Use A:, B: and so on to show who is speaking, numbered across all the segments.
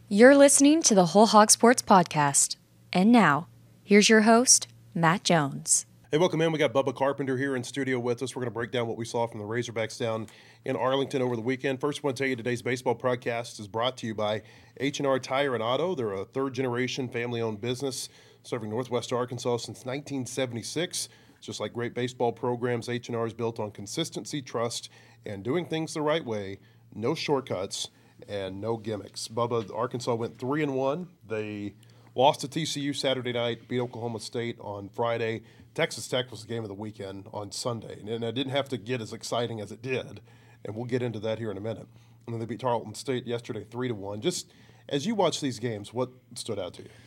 A: You're listening to the Whole Hog Sports Podcast. And now, here's your host, Matt Jones.
B: Hey, welcome in. We got Bubba Carpenter here in studio with us. We're going to break down what we saw from the Razorbacks down in Arlington over the weekend. First, I want to tell you today's baseball podcast is brought to you by H&R Tire and Auto. They're a third-generation family-owned business serving Northwest Arkansas since 1976. Just like great baseball programs, H&R is built on consistency, trust, and doing things the right way. No shortcuts and no gimmicks. Bubba, Arkansas went 3-1. They lost to TCU Saturday night, beat Oklahoma State on Friday. Texas Tech was the game of the weekend on Sunday, and it didn't have to get as exciting as it did, and we'll get into that here in a minute. And then they beat Tarleton State yesterday 3-1. Just as you watch these games, what stood out to you?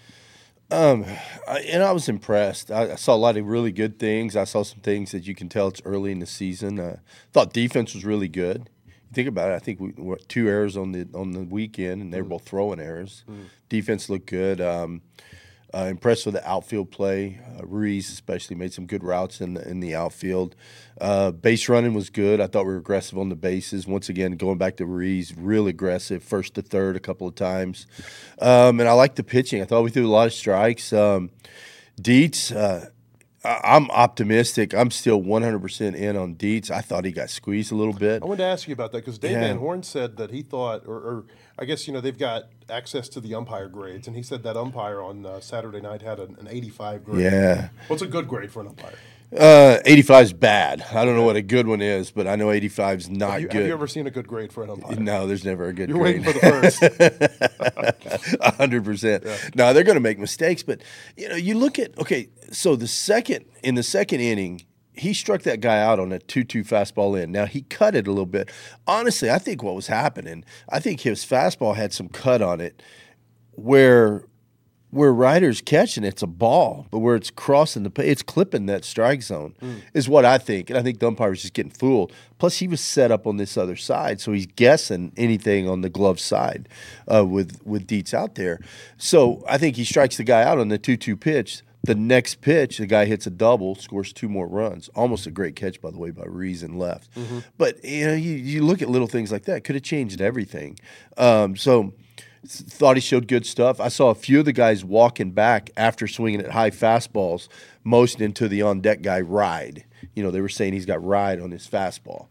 C: I was impressed. I saw a lot of really good things. I saw some things that you can tell it's early in the season. Thought defense was really good. You think about it, I think we were 2 errors on the weekend, and they were both throwing errors. Defense looked good. Impressed with the outfield play. Ruiz especially made some good routes in the outfield. Base running was good. I thought we were aggressive on the bases. Once again, going back to Ruiz, real aggressive, first to third a couple of times. And I liked the pitching. I thought we threw a lot of strikes. Dietz, I'm optimistic. I'm still 100% in on Dietz. I thought he got squeezed a little bit.
B: I wanted to ask you about that because Dave Van Horn said that he thought, or I guess, they've got access to the umpire grades, and he said that umpire on Saturday night had an 85 grade.
C: Yeah.
B: What's a good grade for an umpire?
C: 85 is bad. I don't know what a good one is, but I know 85 is not good.
B: Have you ever seen a good grade for an umpire?
C: No, there's never a good
B: You're
C: grade.
B: waiting for the first.
C: 100%.
B: Yeah.
C: No, they're going to make mistakes, but you look at so in the second inning, he struck that guy out on a 2-2 fastball in. Now, he cut it a little bit. Honestly, I think what was happening, I think his fastball had some cut on it where Ryder's catching it's a ball, but where it's crossing it's clipping that strike zone is what I think. And I think the umpire was just getting fooled. Plus, he was set up on this other side, so he's guessing anything on the glove side with Dietz out there. So I think he strikes the guy out on the 2-2 pitch. The next pitch, the guy hits a double, scores 2 more runs. Almost a great catch, by the way, by Ruiz and left. But you look at little things like that. Could have changed everything. So thought he showed good stuff. I saw a few of the guys walking back after swinging at high fastballs, motioning to the on-deck guy, ride. They were saying he's got ride on his fastball.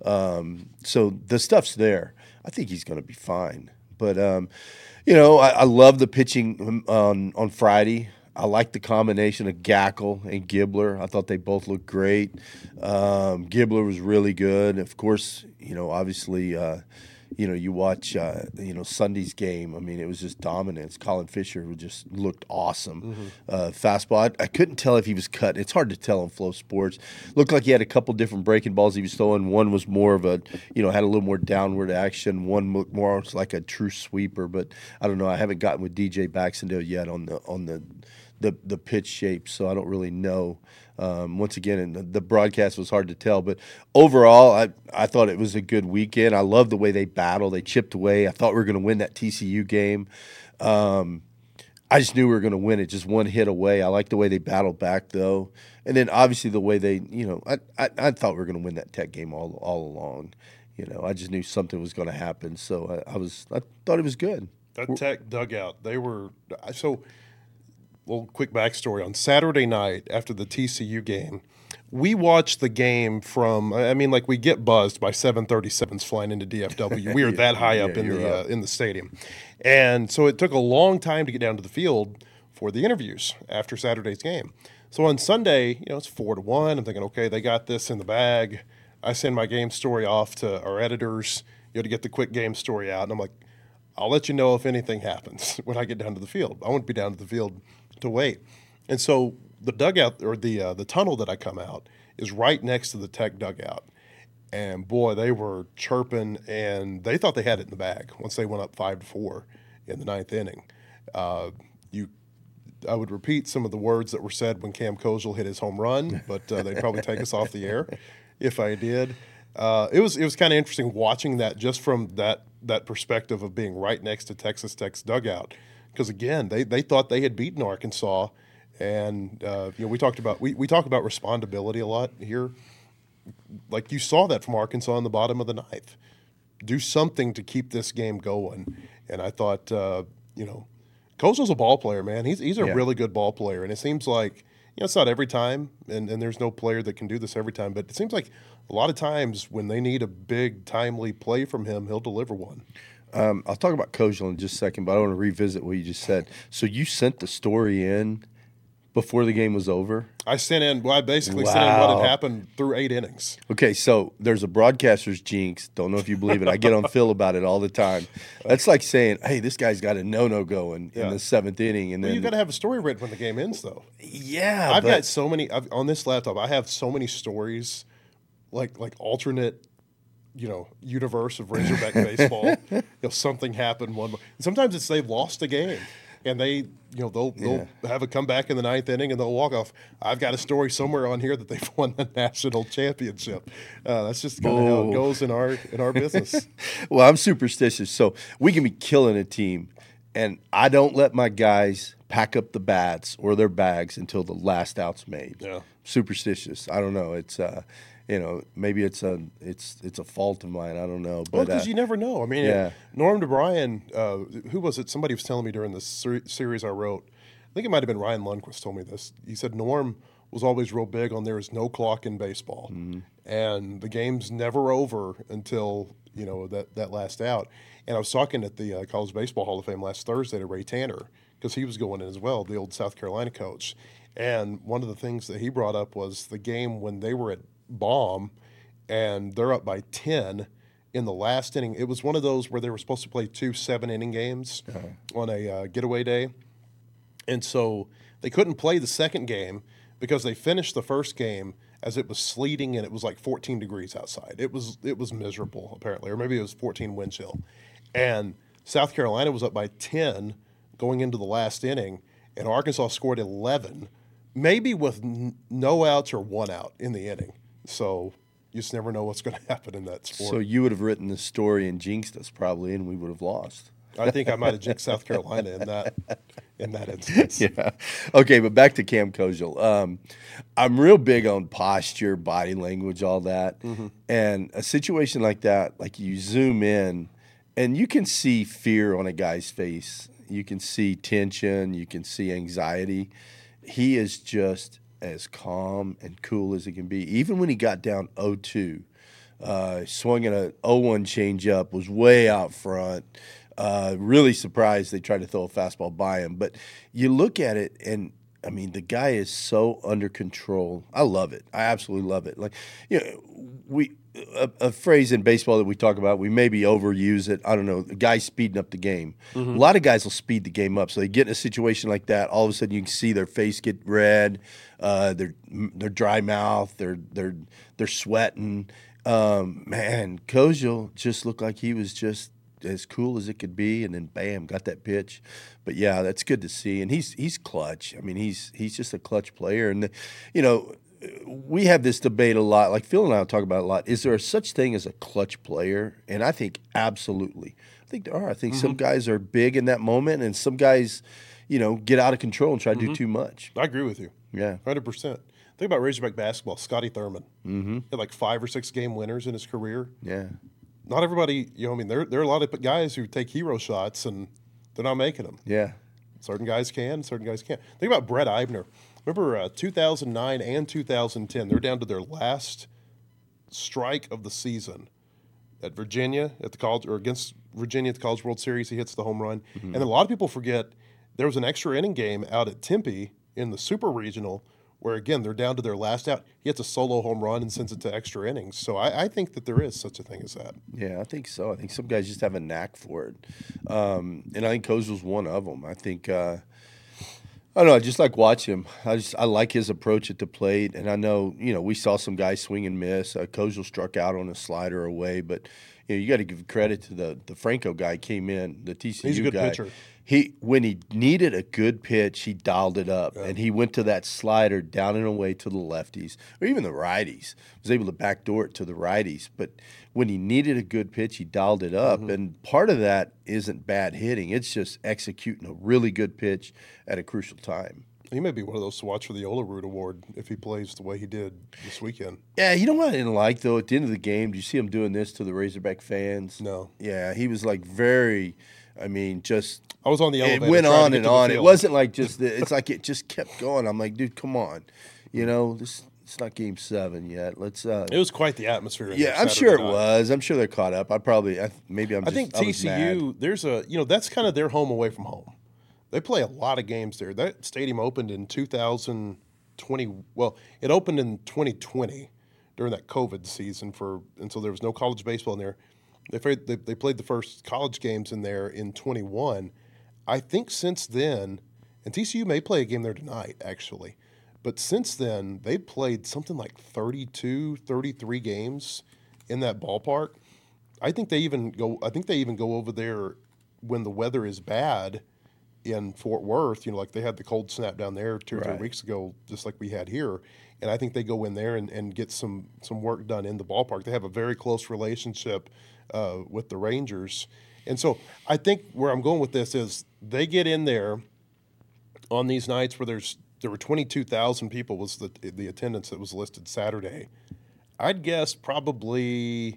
C: So the stuff's there. I think he's going to be fine. But, I love the pitching on Friday. I like the combination of Gackle and Gibbler. I thought they both looked great. Gibbler was really good. Of course, obviously you watch, Sunday's game. I mean, it was just dominance. Colin Fisher just looked awesome. Fastball, I couldn't tell if he was cut. It's hard to tell on Flow Sports. Looked like he had a couple different breaking balls he was throwing. One was more of had a little more downward action. One looked more like a true sweeper. But I don't know. I haven't gotten with DJ Baxendale yet on the pitch shape, so I don't really know. Once again, the broadcast was hard to tell, but overall, I thought it was a good weekend. I love the way they battled. They chipped away. I thought we were going to win that TCU game. I just knew we were going to win it, just one hit away. I like the way they battled back, though. And then, obviously, the way they, I thought we were going to win that Tech game all along. I just knew something was going to happen, so I thought it was good.
B: That Tech dugout, they were – so – little quick backstory. On Saturday night after the TCU game, we watched the game from, we get buzzed by 737s flying into DFW. We are that high up in the stadium. And so it took a long time to get down to the field for the interviews after Saturday's game. So on Sunday, it's 4-1. I'm thinking, okay, they got this in the bag. I send my game story off to our editors, to get the quick game story out. And I'm like, I'll let you know if anything happens when I get down to the field. I won't be down to the field to wait. And so the dugout or the tunnel that I come out is right next to the Tech dugout. And boy, they were chirping, and they thought they had it in the bag once they went up 5-4 in the 9th inning. I would repeat some of the words that were said when Cam Kozel hit his home run, but they'd probably take us off the air if I did. It was kind of interesting watching that just from that perspective of being right next to Texas Tech's dugout. Because again, they thought they had beaten Arkansas, and we talk about respondability a lot here. Like you saw that from Arkansas in the bottom of the 9th. Do something to keep this game going. And I thought Kozel's a ball player, man. He's a
C: Yeah.
B: really good ball player, and it seems like it's not every time, and there's no player that can do this every time, but it seems like a lot of times when they need a big, timely play from him, he'll deliver one.
C: I'll talk about Kozel in just a second, but I want to revisit what you just said. So you sent the story in before the game was over?
B: I basically sent in what
C: Wow.
B: had happened through 8 innings.
C: Okay, so there's a broadcaster's jinx. Don't know if you believe it. I get on Phil about it all the time. That's like saying, hey, this guy's got a no-no going in the 7th inning. And
B: Well,
C: then,
B: you got to have a story written when the game ends, though.
C: yeah,
B: I've
C: but-
B: got so many on this laptop. I have so many stories, like alternate, universe of Razorback baseball. Something happened one. And sometimes it's they've lost a game, and they'll have a comeback in the 9th inning, and they'll walk off. I've got a story somewhere on here that they've won the national championship. That's just kind of how it goes in our business.
C: Well, I'm superstitious, so we can be killing a team, and I don't let my guys pack up the bats or their bags until the last out's made.
B: Yeah.
C: Superstitious. I don't know. It's maybe it's a fault of mine. I don't know.
B: Well,
C: But
B: because you never know. I mean,
C: yeah.
B: Norm DeBryan, who was it? Somebody was telling me during the series I wrote. I think it might have been Ryan Lundquist told me this. He said Norm was always real big on there is no clock in baseball, and the game's never over until that last out. And I was talking at the College Baseball Hall of Fame last Thursday to Ray Tanner because he was going in as well, the old South Carolina coach. And one of the things that he brought up was the game when they were at Baum, and they're up by 10 in the last inning. It was one of those where they were supposed to play 2 7-inning games on a getaway day. And so they couldn't play the second game because they finished the first game as it was sleeting and it was like 14 degrees outside. It was miserable, apparently, or maybe it was 14 wind chill. And South Carolina was up by 10 going into the last inning, and Arkansas scored 11, maybe with no outs or 1 out in the inning. So you just never know what's going to happen in that sport.
C: So you would have written the story and jinxed us probably, and we would have lost.
B: I think I might have jinxed South Carolina in that instance.
C: Yeah. Okay, but back to Cam Kozel. I'm real big on posture, body language, all that. And a situation like that, like you zoom in, and you can see fear on a guy's face. You can see tension. You can see anxiety. He is just as calm and cool as it can be. Even when he got down 0-2, swung at a 0-1 changeup, was way out front. Really surprised they tried to throw a fastball by him. But you look at it, and I mean, the guy is so under control. I love it. I absolutely love it. Like, a phrase in baseball that we talk about, we maybe overuse it. I don't know. The guy speeding up the game. A lot of guys will speed the game up. So they get in a situation like that. All of a sudden, you can see their face get red. Their dry mouth. They're sweating. Man, Kozel just looked like he was just as cool as it could be, and then bam, got that pitch. But yeah, that's good to see, and he's clutch. I mean, he's just a clutch player, and we have this debate a lot. Like Phil and I will talk about it a lot. Is there such thing as a clutch player? And I think absolutely. I think there are. I think some guys are big in that moment, and some guys, get out of control and try to do too much.
B: I agree with you.
C: Yeah.
B: 100%. Think about Razorback basketball. Scotty Thurman. He had like 5 or 6 game winners in his career.
C: Yeah.
B: Not everybody, there are a lot of guys who take hero shots and they're not making them.
C: Yeah.
B: Certain guys can, certain guys can't. Think about Brett Eibner. Remember 2009 and 2010, they're down to their last strike of the season at Virginia at the college, or against Virginia at the College World Series. He hits the home run. And a lot of people forget there was an extra inning game out at Tempe in the Super Regional where, again, they're down to their last out. He hits a solo home run and sends it to extra innings. So I think that there is such a thing as that.
C: Yeah, I think so. I think some guys just have a knack for it. And I think Kozel's one of them. I think, I don't know, I just like watching him. I like his approach at the plate. And I know, we saw some guys swing and miss. Kozel struck out on a slider away. But, you got to give credit to the Franco guy came in, the TCU guy.
B: He's a good pitcher.
C: When he needed a good pitch, he dialed it up, and he went to that slider down and away to the lefties, or even the righties. Was able to backdoor it to the righties. But when he needed a good pitch, he dialed it up, and part of that isn't bad hitting. It's just executing a really good pitch at a crucial time.
B: He may be one of those to watch for the Olerud Award if he plays the way he did this weekend.
C: Yeah, you know what I didn't like, though? At the end of the game, did you see him doing this to the Razorback fans?
B: No.
C: Yeah, he was like very, just
B: I was on the elevator.
C: It went
B: trying to
C: on
B: get
C: and
B: to the
C: on. It
B: field.
C: wasn't like it's like it just kept going. I'm like, dude, come on. It's not Game 7 yet. Let's.
B: It was quite the atmosphere. In
C: Yeah,
B: there
C: I'm
B: Saturday
C: sure it
B: night.
C: was. I'm sure they're caught up. I think
B: I was mad.
C: TCU.
B: There's that's kind of their home away from home. They play a lot of games there. That stadium opened in 2020. Well, it opened in 2020 during that COVID season and so there was no college baseball in there. They played the first college games in there in 21. I think since then, and TCU may play a game there tonight actually, but since then they've played something like 32, 33 games in that ballpark. I think they even go over there when the weather is bad in Fort Worth. Like they had the cold snap down there 2 or 3
C: Right.
B: weeks ago, just like we had here. And I think they go in there and get some work done in the ballpark. They have a very close relationship with the Rangers. And so I think where I'm going with this is they get in there on these nights where there were 22,000 people was the attendance that was listed Saturday. I'd guess probably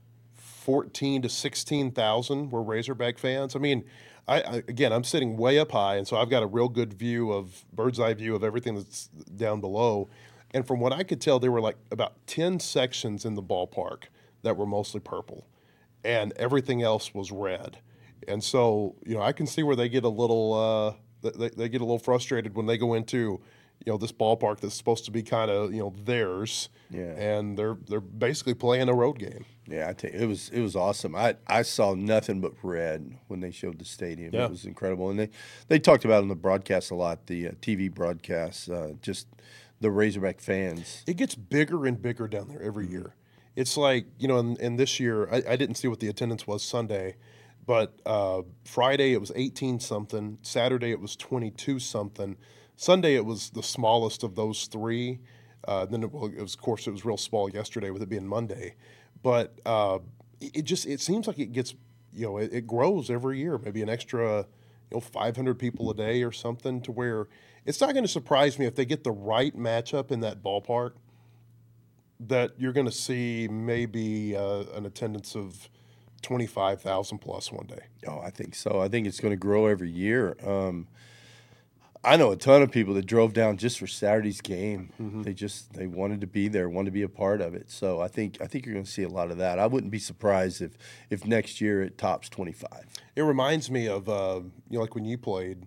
B: 14 to 16,000 were Razorback fans. I mean, I'm sitting way up high, and so I've got a real good bird's eye view of everything that's down below. And from what I could tell, there were like about 10 sections in the ballpark that were mostly purple, and everything else was red. And so, I can see where they get a little they get a little frustrated when they go into this ballpark that's supposed to be kind of theirs,
C: Yeah.
B: and they're basically playing a road game.
C: Yeah, I tell you, it was awesome. I saw nothing but red when they showed the stadium.
B: Yeah.
C: It was incredible, and they talked about it on the broadcast a lot, the TV broadcast, just the Razorback fans.
B: It gets bigger and bigger down there every year. It's like, and this year, I didn't see what the attendance was Sunday, but Friday it was 18-something. Saturday it was 22-something. Sunday it was the smallest of those three. Then it was, of course, it was real small yesterday with it being Monday. But it seems like it gets, it grows every year, maybe an extra, 500 people a day or something, to where it's not going to surprise me if they get the right matchup in that ballpark that you're going to see maybe an attendance of 25,000 plus one day.
C: Oh, I think so. I think it's going to grow every year. I know a ton of people that drove down just for Saturday's game.
B: Mm-hmm.
C: They wanted to be there, wanted to be a part of it. So I think you're going to see a lot of that. I wouldn't be surprised if next year it tops 25.
B: It reminds me of like when you played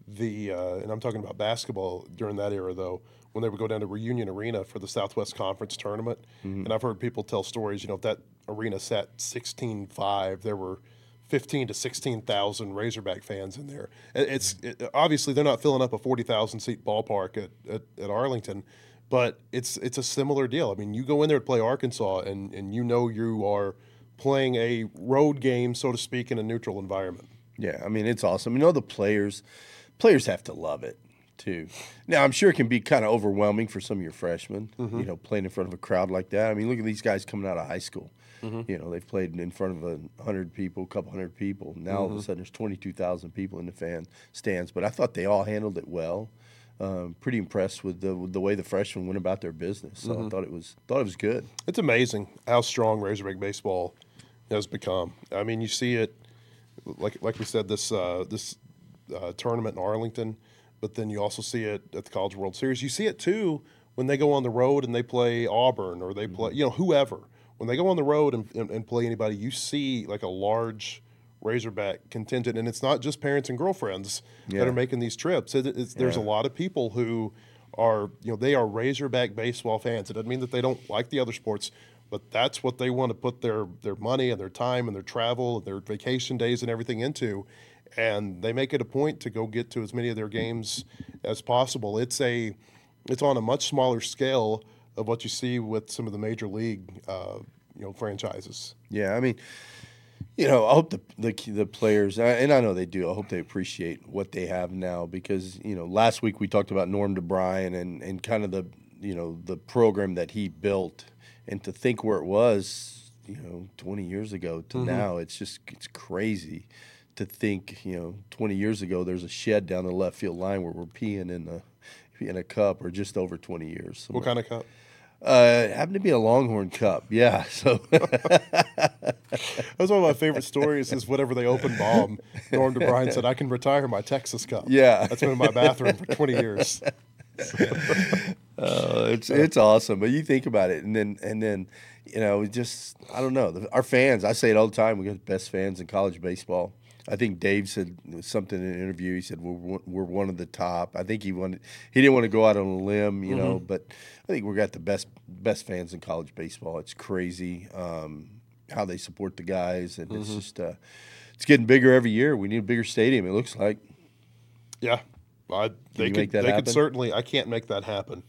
B: and I'm talking about basketball during that era though, when they would go down to Reunion Arena for the Southwest Conference tournament.
C: Mm-hmm.
B: And I've heard people tell stories, if that arena sat 16,500, there were 15 to 16,000 Razorback fans in there. Obviously they're not filling up a 40,000 seat ballpark at Arlington, but it's a similar deal. I mean, you go in there to play Arkansas and you are playing a road game, so to speak, in a neutral environment.
C: Yeah, I mean, it's awesome. The players have to love it too. Now, I'm sure it can be kind of overwhelming for some of your freshmen, playing in front of a crowd like that. I mean, look at these guys coming out of high school. They've played in front of 100 people, a couple hundred people. Now all of a sudden there's 22,000 people in the fan stands. But I thought they all handled it well. Pretty impressed with the way the freshmen went about their business. So I thought it was good.
B: It's amazing how strong Razorback baseball has become. I mean, you see it, like we said, this tournament in Arlington, but then you also see it at the College World Series. You see it too when they go on the road and they play Auburn or they play, whoever. When they go on the road and play anybody, you see like a large Razorback contingent, and it's not just parents and girlfriends that are making these trips. There's a lot of people who are, they are Razorback baseball fans. It doesn't mean that they don't like the other sports, but that's what they want to put their money and their time and their travel and their vacation days and everything into, and they make it a point to go get to as many of their games as possible. It's on a much smaller scale of what you see with some of the major league, franchises.
C: Yeah, I mean, I hope the players, and I know they do, I hope they appreciate what they have now because, last week we talked about Norm DeBryan and kind of the program that he built, and to think where it was, 20 years ago to now, it's crazy to think, 20 years ago there's a shed down the left field line where we're peeing in a cup, or just over 20 years.
B: What kind of cup?
C: It happened to be a Longhorn Cup. Yeah. So
B: That's one of my favorite stories is whenever they open bomb, Norm DeBryan said, I can retire my Texas Cup.
C: Yeah.
B: That's been in my bathroom for 20 years.
C: it's awesome. But you think about it, and then just I don't know. Our fans, I say it all the time. We got the best fans in college baseball. I think Dave said something in an interview. He said we're one of the top. I think he didn't want to go out on a limb, but I think we got the best fans in college baseball. It's crazy how they support the guys, and it's just it's getting bigger every year. We need a bigger stadium. It looks like.
B: Yeah, they could certainly. I can't make that happen.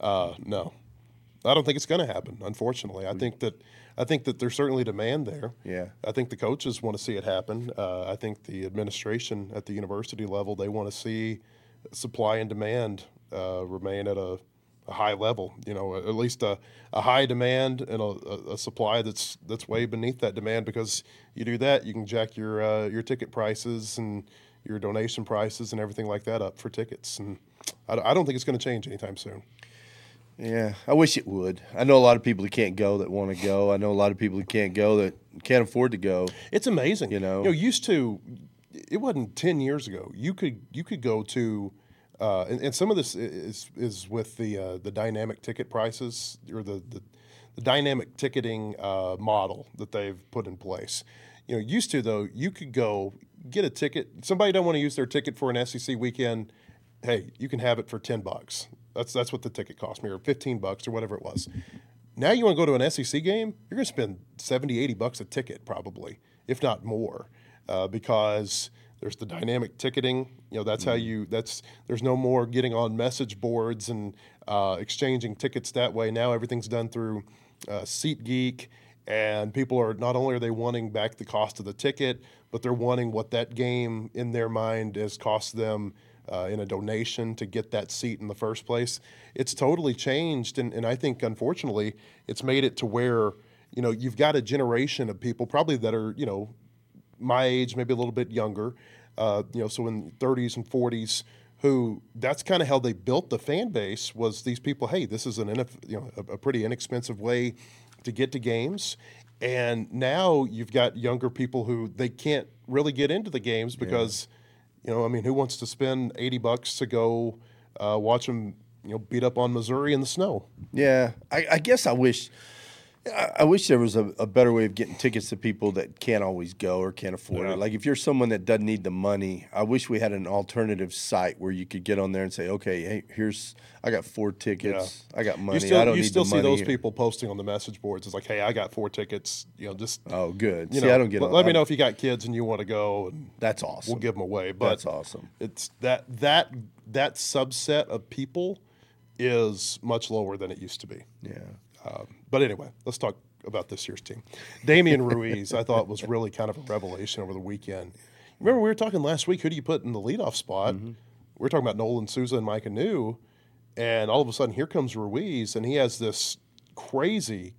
B: No, I don't think it's going to happen. Unfortunately, I think that there's certainly demand there.
C: Yeah,
B: I think the coaches want to see it happen. I think the administration at the university level, they want to see supply and demand remain at a high level. At least a high demand and a supply that's way beneath that demand. Because you do that, you can jack your ticket prices and your donation prices and everything like that up for tickets. And I don't think it's going to change anytime soon.
C: Yeah, I wish it would. I know a lot of people who can't go that want to go. I know a lot of people who can't go that can't afford to go.
B: It's amazing. Used to, it wasn't 10 years ago. You could go to, and some of this is with the dynamic ticket prices or the dynamic ticketing model that they've put in place. Used to though, you could go get a ticket. Somebody don't want to use their ticket for an SEC weekend. Hey, you can have it for $10. That's what the ticket cost me, or $15 or whatever it was. Now you want to go to an SEC game, you're going to spend $70, $80 a ticket probably, if not more, because there's the dynamic ticketing. That's how there's no more getting on message boards and exchanging tickets that way. Now everything's done through SeatGeek, and people are not only are they wanting back the cost of the ticket, but they're wanting what that game in their mind has cost them in a donation to get that seat in the first place. It's totally changed, and I think, unfortunately, it's made it to where, you've got a generation of people probably that are, my age, maybe a little bit younger, so in 30s and 40s, who that's kind of how they built the fan base was these people, hey, this is a pretty inexpensive way to get to games. And now you've got younger people who they can't really get into the games because who wants to spend $80 to go watch them, beat up on Missouri in the snow?
C: Yeah, I guess I wish there was a better way of getting tickets to people that can't always go or can't afford it. Like if you're someone that doesn't need the money, I wish we had an alternative site where you could get on there and say, okay, hey, I got 4 tickets, I got money.
B: You still see those people posting on the message boards. It's like, hey, I got 4 tickets.
C: Oh, good. I don't get.
B: Let me know if you got kids and you want to go. And
C: that's awesome.
B: We'll give them away. But
C: that's awesome.
B: It's that subset of people is much lower than it used to be.
C: Yeah.
B: But anyway, let's talk about this year's team. Damian Ruiz, I thought, was really kind of a revelation over the weekend. Remember, we were talking last week, who do you put in the leadoff spot? We were talking about Nolan Souza and Micah New, and all of a sudden, here comes Ruiz, and he has this crazy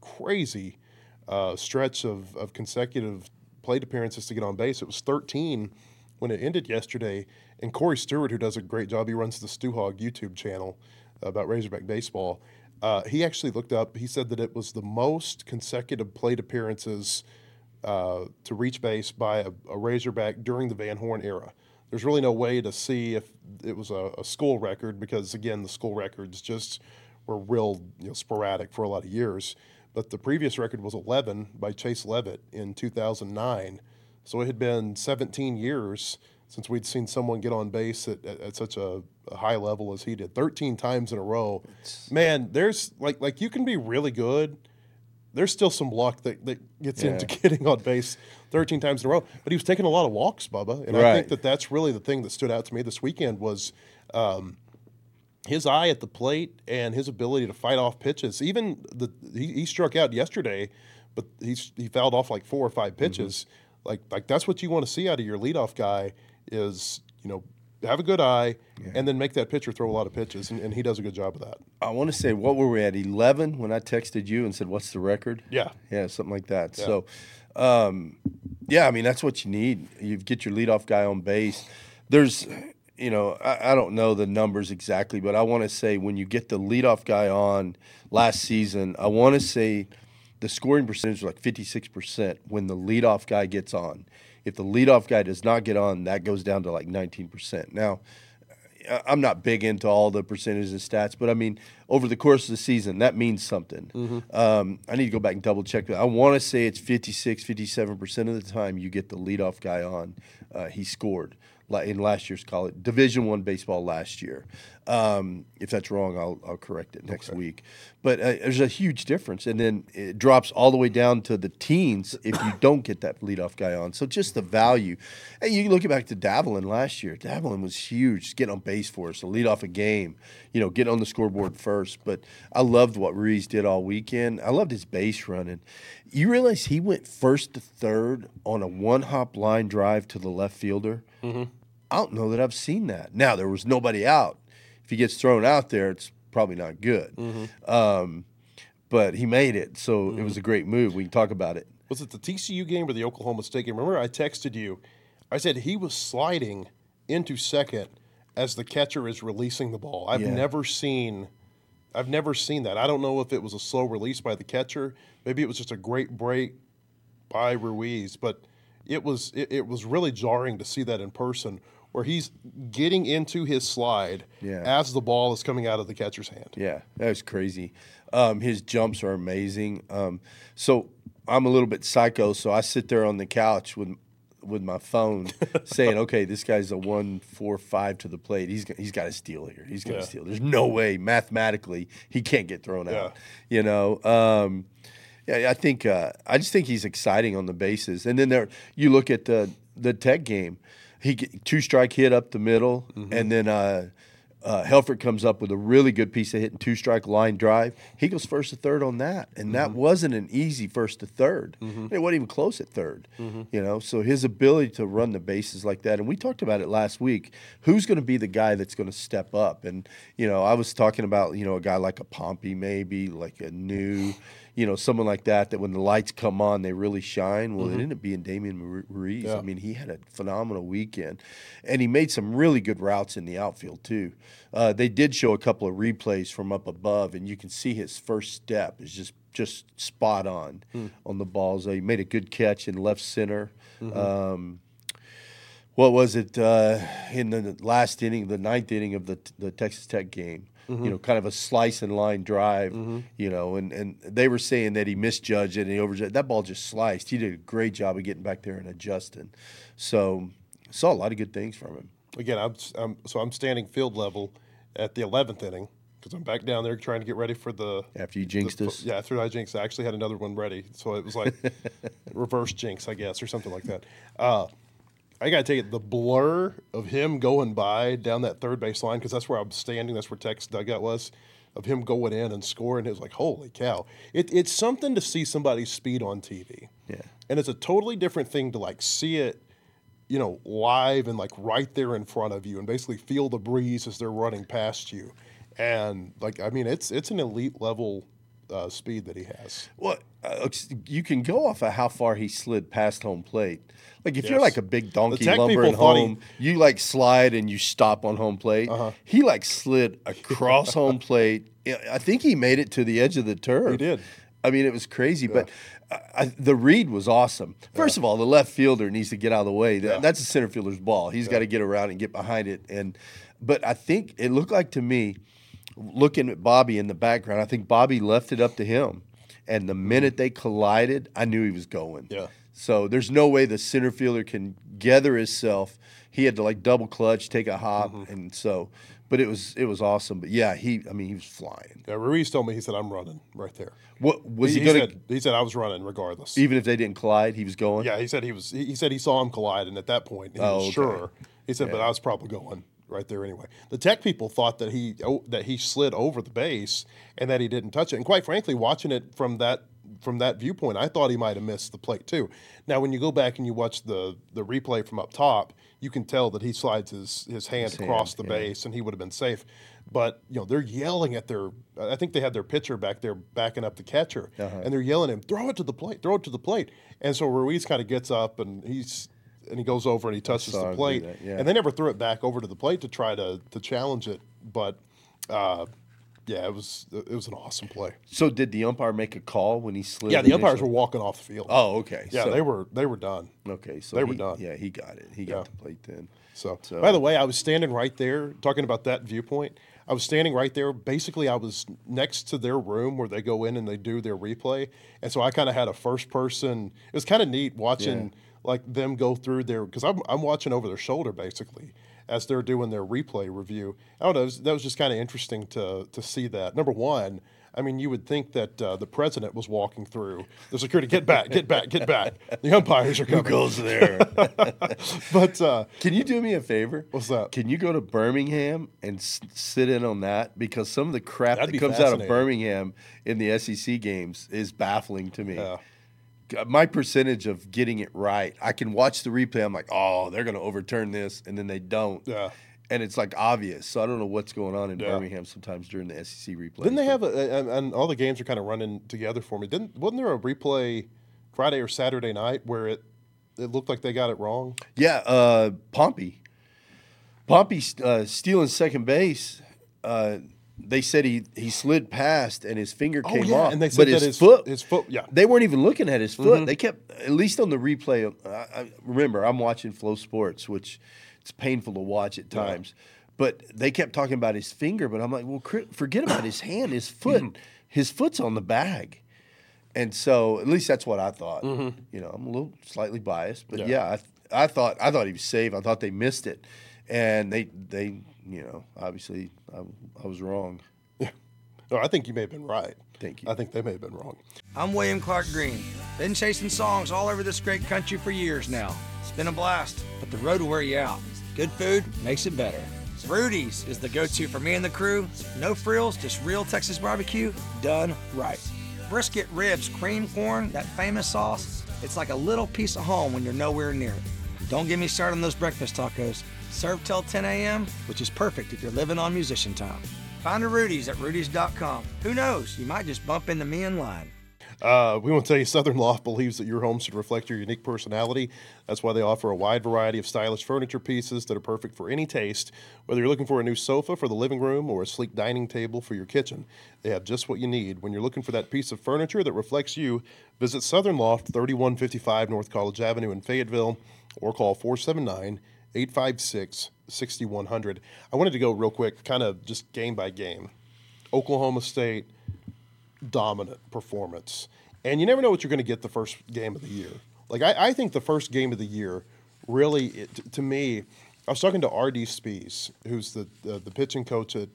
B: stretch of consecutive plate appearances to get on base. It was 13 when it ended yesterday, and Corey Stewart, who does a great job, he runs the Stu Hog YouTube channel about Razorback baseball. He actually looked up. He said that it was the most consecutive plate appearances to reach base by a Razorback during the Van Horn era. There's really no way to see if it was a school record because, again, the school records just were real sporadic for a lot of years. But the previous record was 11 by Chase Leavitt in 2009. So it had been 17 years since we'd seen someone get on base at such a high level as he did, 13 times in a row. Man, there's like you can be really good. There's still some luck that gets into getting on base 13 times in a row. But he was taking a lot of walks, Bubba. And I think that's really the thing that stood out to me this weekend was his eye at the plate and his ability to fight off pitches. Even he struck out yesterday, but he fouled off like 4 or 5 pitches. Like that's what you want to see out of your leadoff guy is, have a good eye and then make that pitcher throw a lot of pitches, and he does a good job of that.
C: I want to say, what were we at, 11 when I texted you and said, what's the record?
B: Yeah,
C: something like that.
B: Yeah.
C: So, that's what you need. You get your leadoff guy on base. There's, I don't know the numbers exactly, but I want to say when you get the leadoff guy on last season, I want to say the scoring percentage was like 56% when the leadoff guy gets on. If the leadoff guy does not get on, that goes down to like 19%. Now, I'm not big into all the percentages and stats, but I mean, over the course of the season, that means something. I need to go back and double check that. I want to say it's 56, 57% of the time you get the leadoff guy on, he scored in last year's college Division I baseball last year. If that's wrong, I'll correct it next week. But there's a huge difference, and then it drops all the way down to the teens if you don't get that leadoff guy on. So just the value. And you look back to Davelin last year. Davelin was huge, getting on base for us, to lead off a game, getting on the scoreboard first. But I loved what Ruiz did all weekend. I loved his base running. You realize he went first to third on a one-hop line drive to the left fielder? I don't know that I've seen that. Now, there was nobody out. If he gets thrown out there, it's probably not good. But he made it, so it was a great move. We can talk about it.
B: Was it the TCU game or the Oklahoma State game? Remember I texted you. I said he was sliding into second as the catcher is releasing the ball. I've never seen that. I don't know if it was a slow release by the catcher. Maybe it was just a great break by Ruiz, but it was really jarring to see that in person, where he's getting into his slide as the ball is coming out of the catcher's hand.
C: Yeah, that was crazy. His jumps are amazing. So I'm a little bit psycho, so I sit there on the couch with my phone saying, okay, this guy's a 1-4-5 to the plate. He's got to steal here. He's going to steal. There's no way mathematically he can't get thrown out. I think I just think he's exciting on the bases. And then you look at the Tech game. He two-strike hit up the middle, and then Helfrich comes up with a really good piece of hitting two-strike line drive. He goes first to third on that, and that wasn't an easy first to third. It wasn't even close at third. So his ability to run the bases like that, and we talked about it last week. Who's going to be the guy that's going to step up? And I was talking about a guy like a Pompey, maybe like a New. Someone like that when the lights come on, they really shine. Well, it ended up being Damian Ruiz.
B: Yeah.
C: I mean, he had a phenomenal weekend. And he made some really good routes in the outfield, too. They did show a couple of replays from up above, and you can see his first step is just spot on the balls. He made a good catch in left center. What was it in the last inning, the ninth inning of the Texas Tech game? Kind of a slice and line drive, and they were saying that he misjudged it and he overjudged. That ball just sliced. He did a great job of getting back there and adjusting. So saw a lot of good things from him.
B: Again, I'm standing field level at the 11th inning because I'm back down there trying to get ready for the
C: after you jinxed us.
B: Yeah, after I jinxed, I actually had another one ready, so it was like reverse jinx, I guess, or something like that. I got to tell you, the blur of him going by down that third base line, because that's where I'm standing, that's where Tech's dugout was, of him going in and scoring, it was like, holy cow. It's something to see somebody's speed on TV.
C: Yeah.
B: And it's a totally different thing to, like, see it, live and, like, right there in front of you and basically feel the breeze as they're running past you. And, like, I mean, it's an elite level speed that he has.
C: Well, you can go off of how far he slid past home plate. Like if you're like a big donkey lumbering home, you like slide and you stop on home plate. He like slid across home plate. I think he made it to the edge of the turf.
B: He did.
C: I mean, it was crazy, but the read was awesome. First of all, the left fielder needs to get out of the way. That's a center fielder's ball. He's got to get around and get behind it. But I think it looked like to me, looking at Bobby in the background, I think Bobby left it up to him. And the minute they collided, I knew he was going.
B: Yeah.
C: So there's no way the center fielder can gather himself. He had to like double clutch, take a hop, and so. But it was awesome. But yeah, he was flying.
B: Yeah, Ruiz told me, he said, I'm running right there.
C: What was he going to?
B: He said I was running regardless.
C: Even if they didn't collide, he was going.
B: Yeah, he said he said he saw him collide, and at that point he was sure. He said, but I was probably going right there anyway. The Tech people thought that he slid over the base and that he didn't touch it. And quite frankly, watching it from that viewpoint, I thought he might have missed the plate too. Now, when you go back and you watch the replay from up top, you can tell that he slides his hand across the base, and he would have been safe. But they're yelling at I think they had their pitcher back there backing up the catcher, and they're yelling at him, throw it to the plate. And so Ruiz kind of gets up, and he's and he goes over and he touches
C: saw
B: the
C: him
B: plate,
C: do that, yeah.
B: and they never threw it back over to the plate to try to challenge it. But yeah, it was an awesome play.
C: So did the umpire make a call when he slid?
B: Yeah, the umpires
C: initially?
B: were walking off the field.
C: Oh, okay.
B: Yeah,
C: so,
B: they were done.
C: Okay, so
B: they were
C: he-
B: done.
C: Yeah, he got it. He got the plate then.
B: So,
C: So-
B: by the way, I was standing right there talking about that viewpoint. I was standing right there. Basically, I was next to their room where they go in and they do their replay, and so I kind of had a first person. It was kind of neat watching like them go through their, because I'm watching over their shoulder basically as they're doing their replay review. I don't know. That was just kind of interesting to see that. Number one, I mean, you would think that the president was walking through the security. Get back, get back, get back. The umpires are coming.
C: Who goes there?
B: But
C: Can you do me a favor?
B: What's that?
C: Can you go to Birmingham and sit in on that? Because some of the crap
B: That'd
C: that
B: be
C: comes out of
B: fascinating.
C: Birmingham in the SEC games is baffling to me.
B: Yeah.
C: My percentage of getting it right, I can watch the replay. I'm like, oh, they're going to overturn this, and then they don't.
B: Yeah.
C: And it's like obvious. So I don't know what's going on in
B: Yeah.
C: Birmingham sometimes during the SEC replay.
B: Didn't they have and all the games are kind of running together for me? Wasn't there a replay Friday or Saturday night where it looked like they got it wrong?
C: Yeah, Pompey. Pompey stealing second base. They said he slid past and his finger came off.
B: and they said
C: but
B: that
C: his foot.
B: his foot, yeah.
C: They weren't even looking at his foot. They kept, at least on the replay. Remember, I'm watching Flow Sports, which it's painful to watch at times. But they kept talking about his finger. But I'm like, well, forget about his hand, his foot. His foot's on the bag. And so, at least that's what I thought. You know, I'm a little slightly biased, but yeah, I thought he was safe. I thought they missed it, and they you know, obviously I was wrong.
B: No, I think you may have been right.
C: Thank you.
B: I think they may have been wrong.
D: I'm William Clark Green. Been chasing songs all over this great country for years now. It's been a blast, but the road will wear you out. Good food makes it better. Rudy's is the go-to for me and the crew. No frills, just real Texas barbecue done right. Brisket, ribs, cream corn, that famous sauce. It's like a little piece of home when you're nowhere near it. Don't get me started on those breakfast tacos. Served till 10 a.m., which is perfect if you're living on musician time. Find a Rudy's at rudys.com. Who knows, you might just bump into me in line.
B: We want to tell you Southern Loft believes that your home should reflect your unique personality. That's why they offer a wide variety of stylish furniture pieces that are perfect for any taste. Whether you're looking for a new sofa for the living room or a sleek dining table for your kitchen, they have just what you need. When you're looking for that piece of furniture that reflects you, visit Southern Loft, 3155 North College Avenue in Fayetteville, or call 479-856-6100. I wanted to go real quick, kind of just game by game. Oklahoma State, dominant performance. And you never know what you're going to get the first game of the year. Like, I think the first game of the year, really, to me, I was talking to R.D. Spees, who's the pitching coach at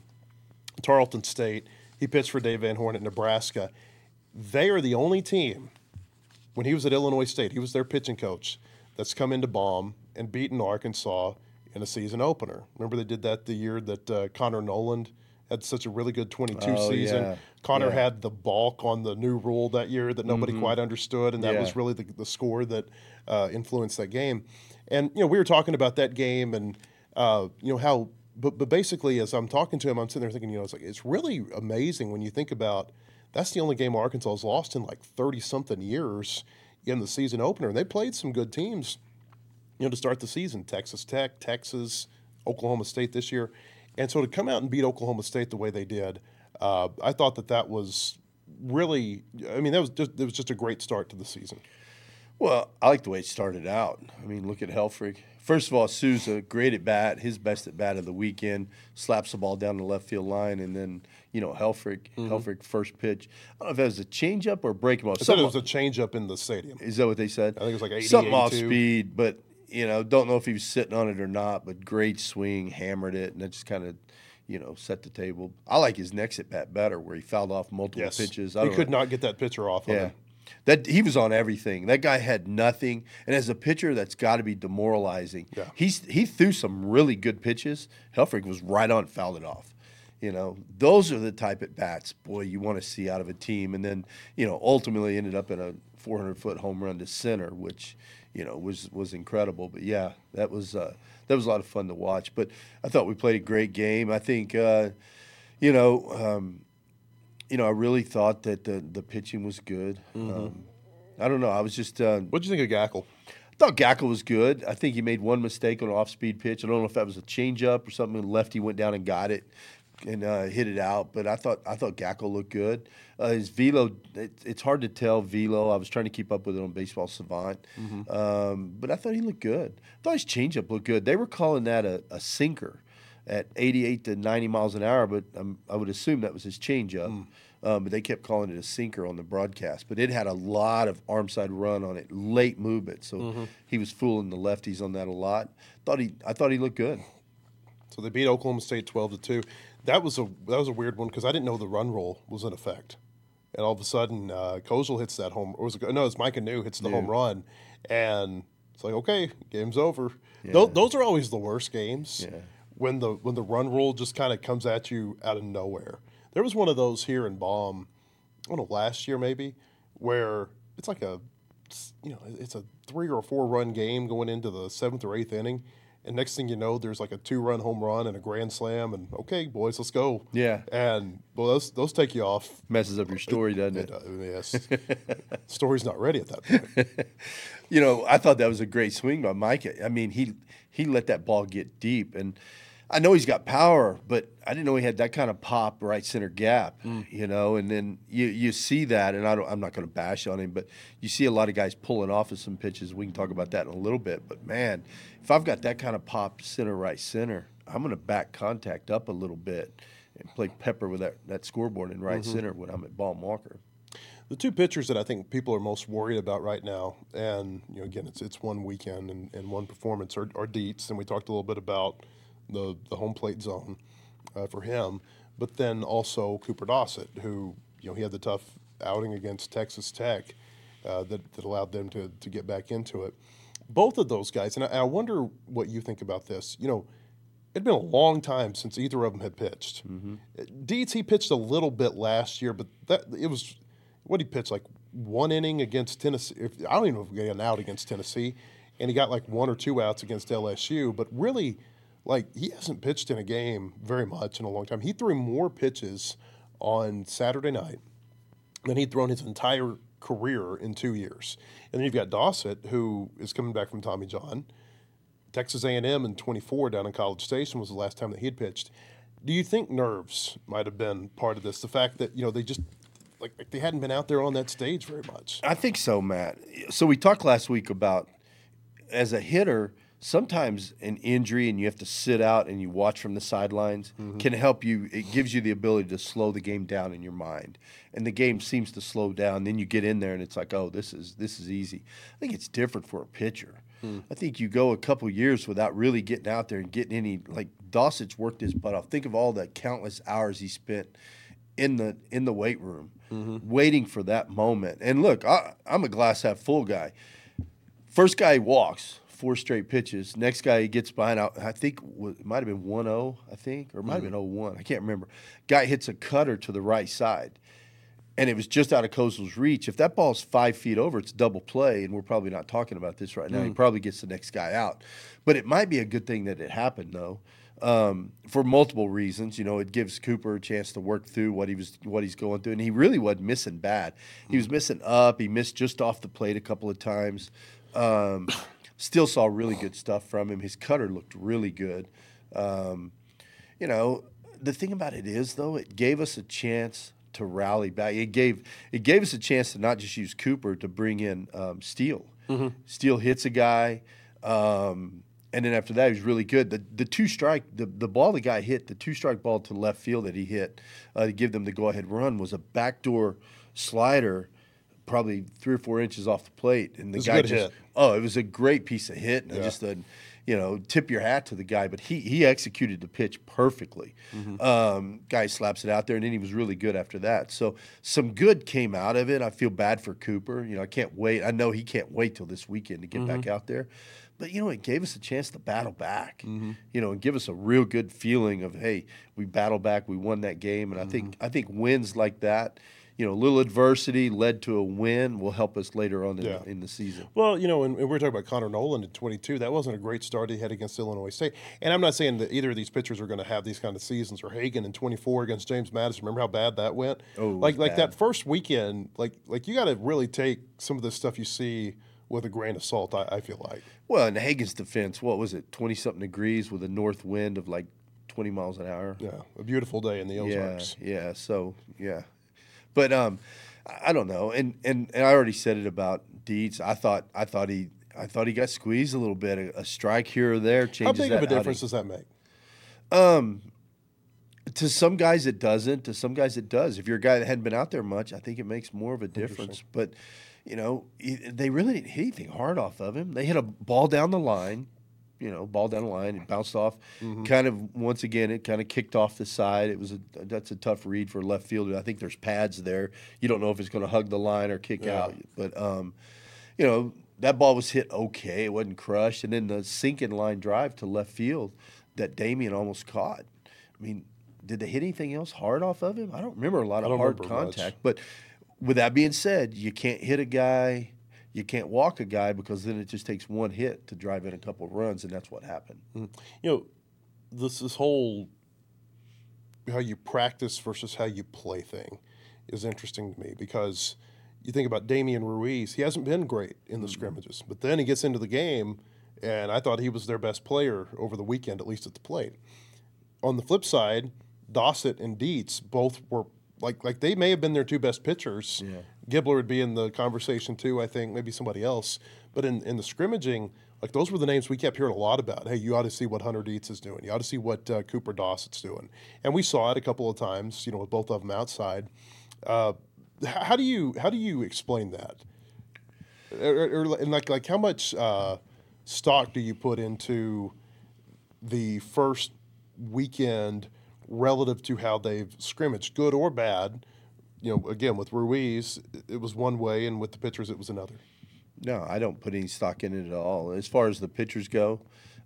B: Tarleton State. He pitched for Dave Van Horn at Nebraska. They are the only team, when he was at Illinois State, he was their pitching coach, that's come into Baum and beaten Arkansas in a season opener. Remember they did that the year that Connor Noland had such a really good 22 season.
C: yeah.
B: Connor
C: Yeah.
B: had the balk on the new rule that year that nobody quite understood, and that
C: Yeah.
B: was really the score that influenced that game. And, you know, we were talking about that game and, you know, how – but basically as I'm talking to him, I'm sitting there thinking, you know, it's really amazing when you think about that's the only game Arkansas has lost in like 30-something years in the season opener. And they played some good teams, you know, to start the season. Texas Tech, Texas, Oklahoma State this year. And so to come out and beat Oklahoma State the way they did, I thought that was really – I mean, it was just a great start to the season.
C: Well, I like the way it started out. I mean, look at Helfrich. First of all, Souza, great at bat, his best at bat of the weekend, slaps the ball down the left field line, and then, you know, Helfrich first pitch. I don't know if that was a changeup or break him off.
B: I said it was a changeup in the stadium.
C: Is that what they said?
B: I think it was like 80,
C: something off
B: 82.
C: speed, but you know, don't know if he was sitting on it or not. But great swing, hammered it, and that just kind of, you know, set the table. I like his next at bat better, where he fouled off multiple
B: Yes.
C: pitches.
B: He could not get that pitcher off of
C: Yeah.
B: him.
C: That he was on everything. That guy had nothing, and as a pitcher, that's got to be demoralizing.
B: Yeah.
C: He threw some really good pitches. Helfrich was right on, fouled it off. You know, those are the type at bats, boy, you want to see out of a team. And then, you know, ultimately ended up in a 400-foot home run to center, which, you know, was incredible. But yeah, that was a lot of fun to watch. But I thought we played a great game. I think, I really thought that the pitching was good. I don't know. I was just
B: What'd you think of Gackle?
C: Thought Gackle was good. I think he made one mistake on an off-speed pitch. I don't know if that was a changeup or something. The lefty went down and got it and hit it out. But I thought Gackle looked good. His velo, it's hard to tell velo. I was trying to keep up with it on Baseball Savant. But I thought he looked good. I thought his changeup looked good. They were calling that a sinker at 88 to 90 miles an hour, but I would assume that was his changeup. But they kept calling it a sinker on the broadcast. But it had a lot of arm side run on it, late movement. So he was fooling the lefties on that a lot. I thought he looked good.
B: So they beat Oklahoma State 12-2. That was a weird one because I didn't know the run rule was in effect. And all of a sudden, Kozel hits that home. Or it's Micah New hits the home run, and it's like, okay, game's over.
C: Yeah.
B: Those are always the worst games.
C: Yeah.
B: When the run rule just kind of comes at you out of nowhere. There was one of those here in Baum, I don't know, last year maybe, where it's like it's a 3 or 4 run game going into the 7th or 8th inning, and next thing you know, there's like a 2-run home run and a grand slam, and okay, boys, let's go.
C: Yeah.
B: And well, those take you off.
C: Messes up your story, doesn't it?
B: Yes. Story's not ready at that point.
C: I thought that was a great swing by Micah. I mean, he let that ball get deep, and I know he's got power, but I didn't know he had that kind of pop right center gap, And then you see that, and I'm not going to bash on him, but you see a lot of guys pulling off of some pitches. We can talk about that in a little bit, but man, if I've got that kind of pop right center, I'm going to back contact up a little bit and play pepper with that scoreboard in right center when I'm at Baum Walker.
B: The two pitchers that I think people are most worried about right now, and again, it's one weekend and one performance, are Dietz, and we talked a little bit about the home plate zone for him, but then also Cooper Dossett, who he had the tough outing against Texas Tech that allowed them to get back into it. Both of those guys, and I wonder what you think about this. It'd been a long time since either of them had pitched. Dietz, he pitched a little bit last year, but it was what he pitched like 1 inning against Tennessee. I don't even know if he got an out against Tennessee, and he got like 1 or 2 outs against LSU, but really. He hasn't pitched in a game very much in a long time. He threw more pitches on Saturday night than he'd thrown his entire career in 2 years. And then you've got Dossett, who is coming back from Tommy John. Texas A&M in 24 down in College Station was the last time that he had pitched. Do you think nerves might have been part of this? The fact that, they just they hadn't been out there on that stage very much.
C: I think so, Matt. So we talked last week about, as a hitter, sometimes an injury and you have to sit out and you watch from the sidelines can help you. It gives you the ability to slow the game down in your mind. And the game seems to slow down. Then you get in there and it's like, oh, this is easy. I think it's different for a pitcher. I think you go a couple years without really getting out there and getting any, like Dossett's worked his butt off. Think of all the countless hours he spent in the weight room waiting for that moment. And look, I'm a glass half full guy. First guy he walks, 4 straight pitches. Next guy he gets behind out. I think it might have been 1-0, I think, or it might have been 0-1. I can't remember. Guy hits a cutter to the right side, and it was just out of Kozel's reach. If that ball's 5 feet over, it's double play, and we're probably not talking about this right now. He probably gets the next guy out. But it might be a good thing that it happened, though, for multiple reasons. It gives Cooper a chance to work through what he's going through, and he really wasn't missing bad. He was missing up. He missed just off the plate a couple of times. Still saw really good stuff from him. His cutter looked really good. The thing about it is, though, it gave us a chance to rally back. It gave us a chance to not just use Cooper, to bring in Steele. Steele hits a guy, and then after that, he was really good. The 2-strike, the ball the guy hit, the 2-strike ball to left field that he hit to give them the go-ahead run was a backdoor slider, probably 3 or 4 inches off the plate, and the guy just hit. Oh, it was a great piece of hit, and just tip your hat to the guy. But he executed the pitch perfectly. Guy slaps it out there, and then he was really good after that. So some good came out of it. I feel bad for Cooper. I can't wait. I know he can't wait till this weekend to get back out there. But, it gave us a chance to battle back, and give us a real good feeling of, hey, we battled back, we won that game. And I think wins like that, a little adversity led to a win will help us later on in the season.
B: Well, and we were talking about Connor Noland at 22. That wasn't a great start he had against Illinois State. And I'm not saying that either of these pitchers are going to have these kind of seasons, or Hagan in 24 against James Madison. Remember how bad that went?
C: Oh,
B: like
C: bad.
B: That first weekend, like you got to really take some of the stuff you see with a grain of salt, I feel like.
C: Well, in Hagen's defense, what was it, 20-something degrees with a north wind of like 20 miles an hour?
B: Yeah, a beautiful day in the Ozarks.
C: Yeah. So, yeah. But I don't know. And I already said it about Dietz. I thought he got squeezed a little bit. A strike here or there changes.
B: How big of a
C: that
B: difference does that make?
C: To some guys it doesn't. To some guys it does. If you're a guy that hadn't been out there much, I think it makes more of a difference. But, they really didn't hit anything hard off of him. They hit a ball down the line, it bounced off. Kind of, once again, it kind of kicked off the side. That's a tough read for a left fielder. I think there's pads there. You don't know if it's going to hug the line or kick out. But, that ball was hit okay. It wasn't crushed. And then the sinking line drive to left field that Damian almost caught. I mean, did they hit anything else hard off of him? I don't remember a lot of hard contact.
B: Much.
C: But with that being said, you can't hit a guy, you can't walk a guy, because then it just takes one hit to drive in a couple of runs, and that's what happened.
B: This whole how you practice versus how you play thing is interesting to me, because you think about Damian Ruiz, he hasn't been great in the scrimmages, but then he gets into the game, and I thought he was their best player over the weekend, at least at the plate. On the flip side, Dossett and Dietz both were like they may have been their two best pitchers.
C: Yeah.
B: Gibbler would be in the conversation too, I think, maybe somebody else. But in the scrimmaging, like those were the names we kept hearing a lot about. Hey, you ought to see what Hunter Dietz is doing. You ought to see what Cooper Dossett's doing. And we saw it a couple of times, with both of them outside. How do you explain that? And like how much stock do you put into the first weekend relative to how they've scrimmaged, good or bad? Again, with Ruiz, it was one way, and with the pitchers, it was another.
C: No, I don't put any stock in it at all. As far as the pitchers go,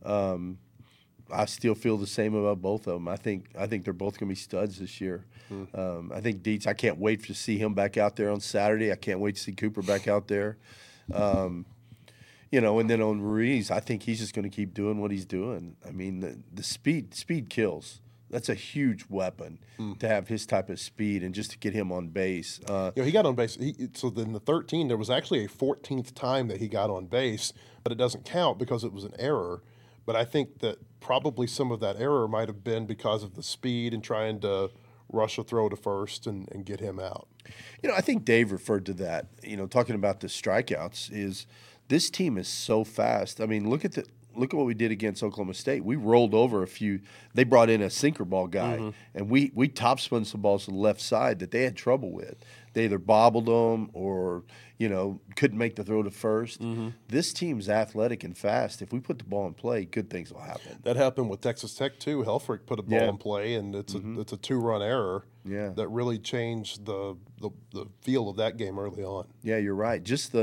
C: I still feel the same about both of them. I think they're both going to be studs this year. I think Dietz, I can't wait to see him back out there on Saturday. I can't wait to see Cooper back out there. And then on Ruiz, I think he's just going to keep doing what he's doing. I mean, the speed kills. That's a huge weapon to have his type of speed and just to get him on base.
B: He got on base. So in the 13, there was actually a 14th time that he got on base, but it doesn't count because it was an error. But I think that probably some of that error might have been because of the speed and trying to rush a throw to first and get him out.
C: I think Dave referred to that, talking about the strikeouts, is this team is so fast. I mean, look at what we did against Oklahoma State. We rolled over a few. They brought in a sinker ball guy, and we topspun some balls to the left side that they had trouble with. They either bobbled them or, couldn't make the throw to first. This team's athletic and fast. If we put the ball in play, good things will happen.
B: That happened with Texas Tech, too. Helfrich put a ball in play, and it's a two-run error that really changed the feel of that game early on.
C: Yeah, you're right. Just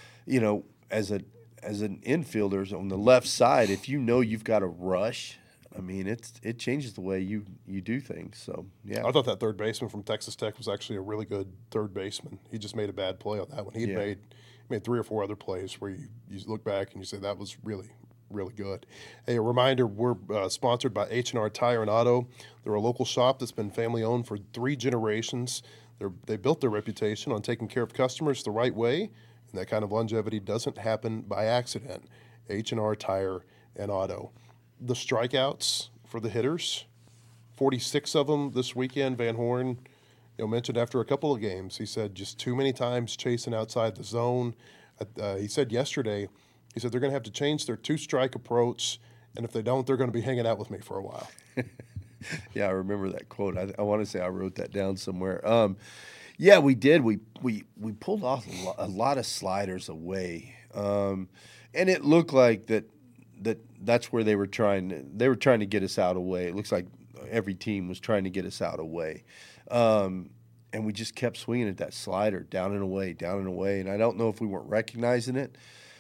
C: as an infielder on the left side, if you've got a rush, I mean, it changes the way you do things. So, yeah.
B: I thought that third baseman from Texas Tech was actually a really good third baseman. He just made a bad play on that one. He made 3 or 4 other plays where you look back and you say that was really, really good. Hey, a reminder, we're sponsored by H&R Tire and Auto. They're a local shop that's been family-owned for 3 generations. They built their reputation on taking care of customers the right way, and that kind of longevity doesn't happen by accident. H&R Tire and Auto. The strikeouts for the hitters, 46 of them this weekend. Van Horn, mentioned after a couple of games, he said just too many times chasing outside the zone. He said yesterday, they're going to have to change their 2-strike approach, and if they don't, they're going to be hanging out with me for a while.
C: Yeah, I remember that quote. I want to say I wrote that down somewhere. Yeah, we did. We pulled off a lot of sliders away, and it looked like that's where they were trying to get us out away. It looks like every team was trying to get us out away, and we just kept swinging at that slider down and away, and I don't know if we weren't recognizing it.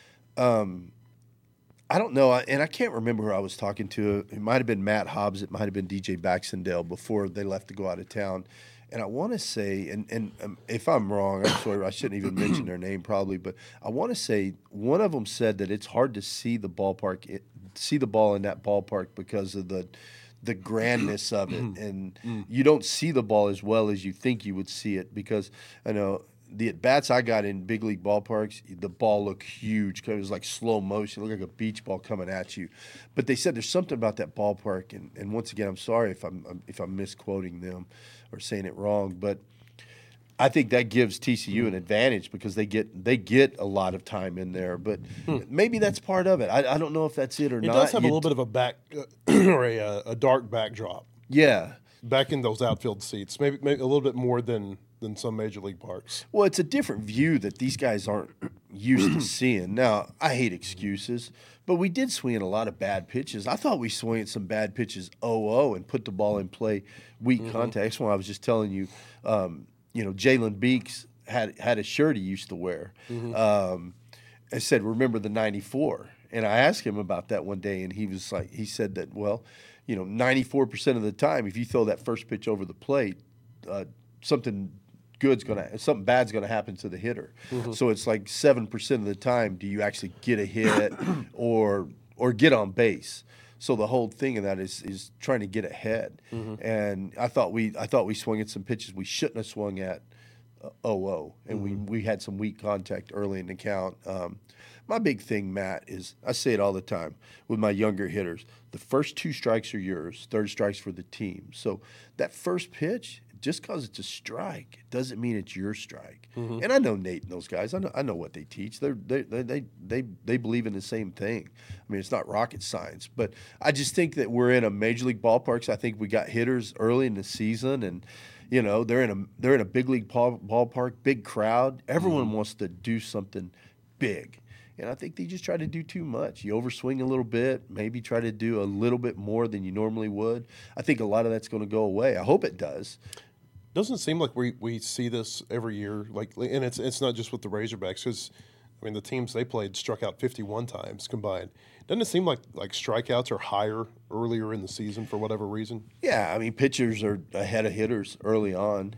C: I don't know, and I can't remember who I was talking to. It might have been Matt Hobbs. It might have been DJ Baxendale before they left to go out of town. And I want to say, and if I'm wrong, I'm sorry, I shouldn't even mention their name probably, but I want to say one of them said that it's hard to see the ball in that ballpark because of the grandness of it, and you don't see the ball as well as you think you would see it because I know the at-bats I got in big league ballparks, the ball looked huge. It was like slow motion. It looked like a beach ball coming at you. But they said there's something about that ballpark, and once again, I'm sorry if I'm misquoting them or saying it wrong, but I think that gives TCU an advantage because they get a lot of time in there. But maybe that's part of it. I don't know if that's it or not.
B: It does have a little bit of a back or a dark backdrop.
C: Yeah.
B: Back in those outfield seats, maybe a little bit more than some major league parks.
C: Well, it's a different view that these guys aren't used to seeing. Now, I hate excuses, but we did swing at a lot of bad pitches. I thought we swung at some bad pitches 0-0 and put the ball in play, weak contact. That's why I was just telling you, Jalen Beeks had a shirt he used to wear. I said, remember the 94? And I asked him about that one day, and he said that, 94% of the time, if you throw that first pitch over the plate, something bad's gonna happen to the hitter. So it's like 7% of the time do you actually get a hit or get on base. So the whole thing of that is trying to get ahead. And I thought we swung at some pitches we shouldn't have swung at 0-0, and we had some weak contact early in the count. My big thing, Matt, is I say it all the time with my younger hitters. The first 2 strikes are yours, third strike's for the team. So that first pitch, just because it's a strike, it doesn't mean it's your strike. And I know Nate and those guys. I know what they teach. They believe in the same thing. I mean, it's not rocket science, but I just think that we're in a major league ballparks. I think we got hitters early in the season, and they're in a big league ballpark, big crowd. Everyone wants to do something big. And I think they just try to do too much. You overswing a little bit, maybe try to do a little bit more than you normally would. I think a lot of that's going to go away. I hope it does.
B: Doesn't seem like we see this every year. And it's not just with the Razorbacks, because the teams they played struck out 51 times combined. Doesn't it seem like strikeouts are higher earlier in the season for whatever reason? Yeah,
C: pitchers are ahead of hitters early on.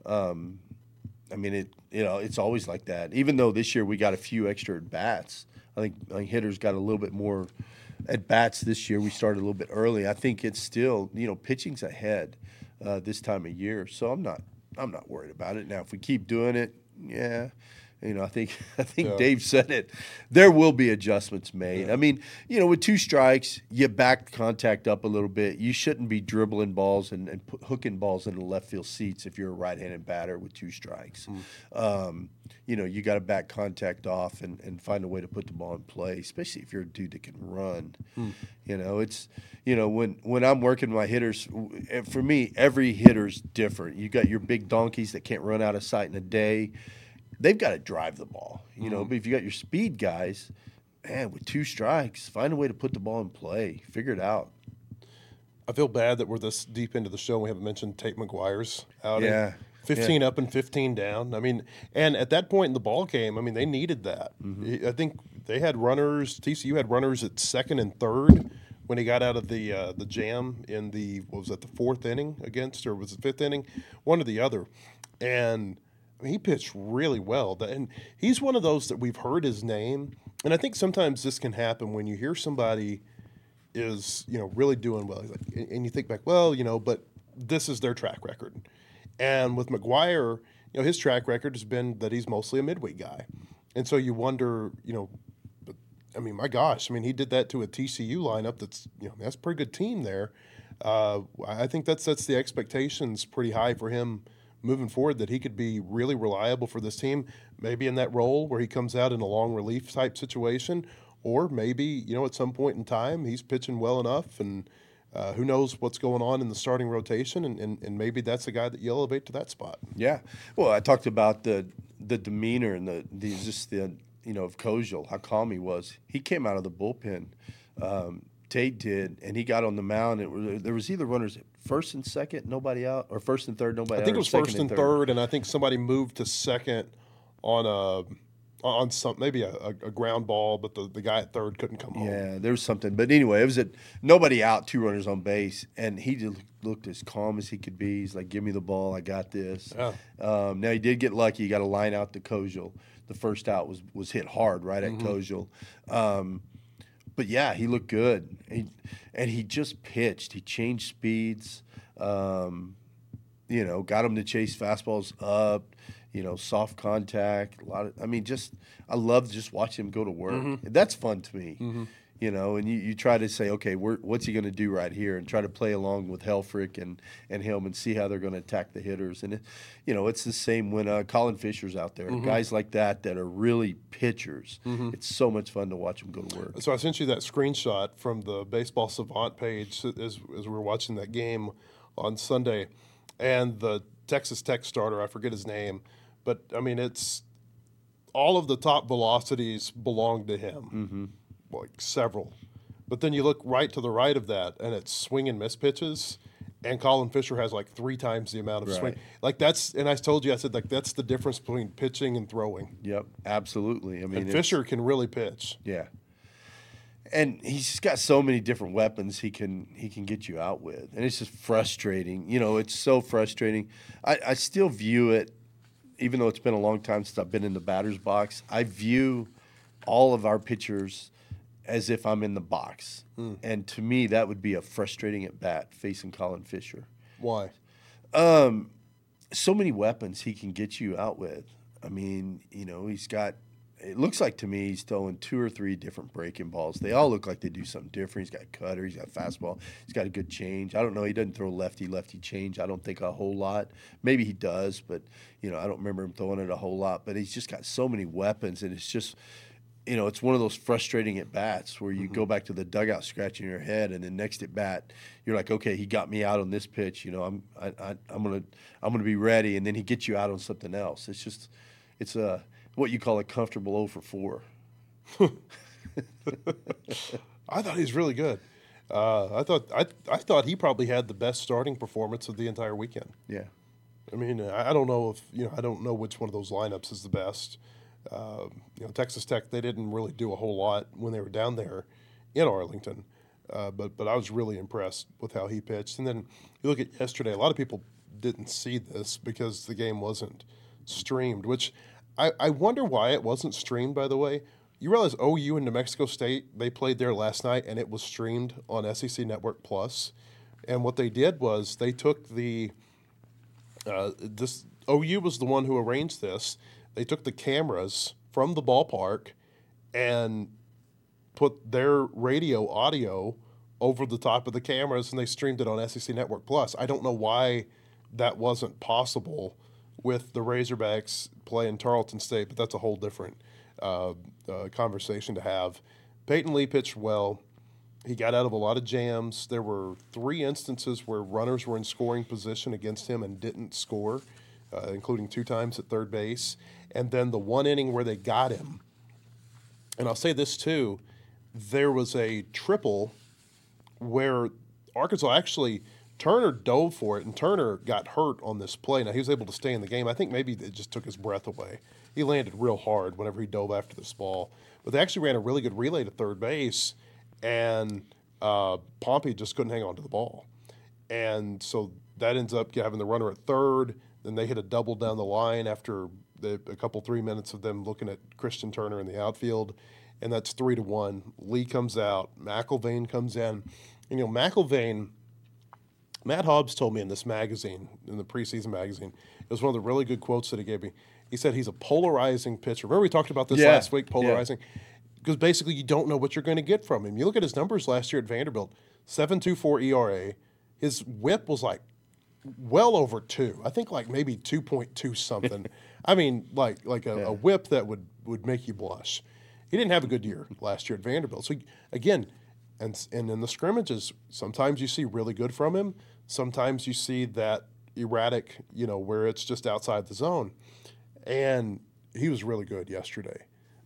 C: It's always like that. Even though this year we got a few extra at bats, I think hitters got a little bit more at bats this year. We started a little bit early. I think it's still pitching's ahead this time of year, so I'm not worried about it. Now, if we keep doing it, yeah. I think Dave said it. There will be adjustments made. Yeah. With 2 strikes, you back contact up a little bit. You shouldn't be dribbling balls and hooking balls into left field seats if you're a right-handed batter with 2 strikes. You got to back contact off and find a way to put the ball in play, especially if you're a dude that can run. It's when I'm working my hitters, for me, every hitter's different. You got your big donkeys that can't run out of sight in a day. They've got to drive the ball, But if you got your speed guys, man, with 2 strikes, find a way to put the ball in play. Figure it out.
B: I feel bad that we're this deep into the show and we haven't mentioned Tate McGuire's outing.
C: Yeah.
B: 15 up and 15 down. And at that point in the ball game, they needed that. I think they had runners. TCU had runners at second and third when he got out of the jam in the 4th inning against, or was it 5th inning? One or the other. And he pitched really well. And he's one of those that we've heard his name. And I think sometimes this can happen when you hear somebody is, really doing well. And you think back, but this is their track record. And with McGuire, his track record has been that he's mostly a midweek guy. And so you wonder, my gosh, he did that to a TCU lineup that's a pretty good team there. I think that sets the expectations pretty high for him moving forward, that he could be really reliable for this team, maybe in that role where he comes out in a long relief type situation, or maybe, at some point in time he's pitching well enough, and who knows what's going on in the starting rotation, and maybe that's the guy that you elevate to that spot.
C: Yeah. Well, I talked about the demeanor and of Kozel, how calm he was. He came out of the bullpen. Tate did, and he got on the mound. There was either runners at first and second, nobody out, or first and third, nobody out.
B: I think it was first and third, and I think somebody moved to second on some maybe a ground ball, but the guy at third couldn't come home.
C: Yeah, there was something. But anyway, it was nobody out, 2 runners on base, and he just looked as calm as he could be. He's like, "Give me the ball, I got this." Yeah. Now he did get lucky. He got a line out to Kozel. The first out was hit hard right at Kozel. But yeah, he looked good. He just pitched. He changed speeds. got him to chase fastballs up, soft contact, I love just watching him go to work. That's fun to me. And you try to say, okay, what's he going to do right here, and try to play along with Helfrich and him and see how they're going to attack the hitters. And, it's the same when Colin Fisher's out there. Guys like that are really pitchers. It's so much fun to watch them go to work.
B: So I sent you that screenshot from the Baseball Savant page as we were watching that game on Sunday. And the Texas Tech starter, I forget his name, but, it's all of the top velocities belong to him. Like several. But then you look right to the right of that, and it's swing and miss pitches, and Colin Fisher has like 3 times the amount of swing. Like and I told you, I said, like, that's the difference between pitching and throwing.
C: Yep, absolutely.
B: And Fisher can really pitch.
C: Yeah. And he's just got so many different weapons he can get you out with. And it's just frustrating. It's so frustrating. I still view it, even though it's been a long time since I've been in the batter's box, I view all of our pitchers as if I'm in the box. And to me, that would be a frustrating at bat facing Colin Fisher.
B: Why?
C: So many weapons he can get you out with. He's got, it looks like to me he's throwing 2 or 3 different breaking balls. They all look like they do something different. He's got cutter, he's got fastball, he's got a good change. I don't know, he doesn't throw lefty change, I don't think a whole lot. Maybe he does, but I don't remember him throwing it a whole lot. But he's just got so many weapons, and it's just, it's one of those frustrating at bats where you go back to the dugout scratching your head, and then next at bat, you're like, okay, he got me out on this pitch. I'm gonna be ready, and then he gets you out on something else. It's what you call a comfortable 0 for 4.
B: I thought he was really good. I thought he probably had the best starting performance of the entire weekend.
C: Yeah.
B: I don't know if I don't know which one of those lineups is the best. Texas Tech, they didn't really do a whole lot when they were down there in Arlington, but I was really impressed with how he pitched. And then you look at yesterday, a lot of people didn't see this because the game wasn't streamed, which I wonder why it wasn't streamed, by the way. You realize OU and New Mexico State, they played there last night, and it was streamed on SEC Network Plus. And what they did was they took OU was the one who arranged this. They took the cameras from the ballpark and put their radio audio over the top of the cameras, and they streamed it on SEC Network Plus. I don't know why that wasn't possible with the Razorbacks playing Tarleton State, but that's a whole different conversation to have. Peyton Lee pitched well. He got out of a lot of jams. There were 3 instances where runners were in scoring position against him and didn't score, including 2 times at third base. And then the one inning where they got him. And I'll say this too, there was a triple where Arkansas actually, Turner dove for it, and Turner got hurt on this play. Now, he was able to stay in the game. I think maybe it just took his breath away. He landed real hard whenever he dove after this ball. But they actually ran a really good relay to third base, and Pompey just couldn't hang on to the ball. And so that ends up having the runner at third. Then they hit a double down the line after a couple 3 minutes of them looking at Christian Turner in the outfield, and that's 3-1. Lee comes out. McIlvaine comes in. And, McIlvaine, Matt Hobbs told me in this magazine, in the preseason magazine, it was one of the really good quotes that he gave me. He said he's a polarizing pitcher. Remember we talked about this last week, polarizing? Because basically you don't know what you're going to get from him. You look at his numbers last year at Vanderbilt, 7.24 ERA. His whip was like well over 2. I think like maybe 2.2 something. like a whip that would make you blush. He didn't have a good year last year at Vanderbilt. So, again, and in the scrimmages, sometimes you see really good from him. Sometimes you see that erratic, where it's just outside the zone. And he was really good yesterday.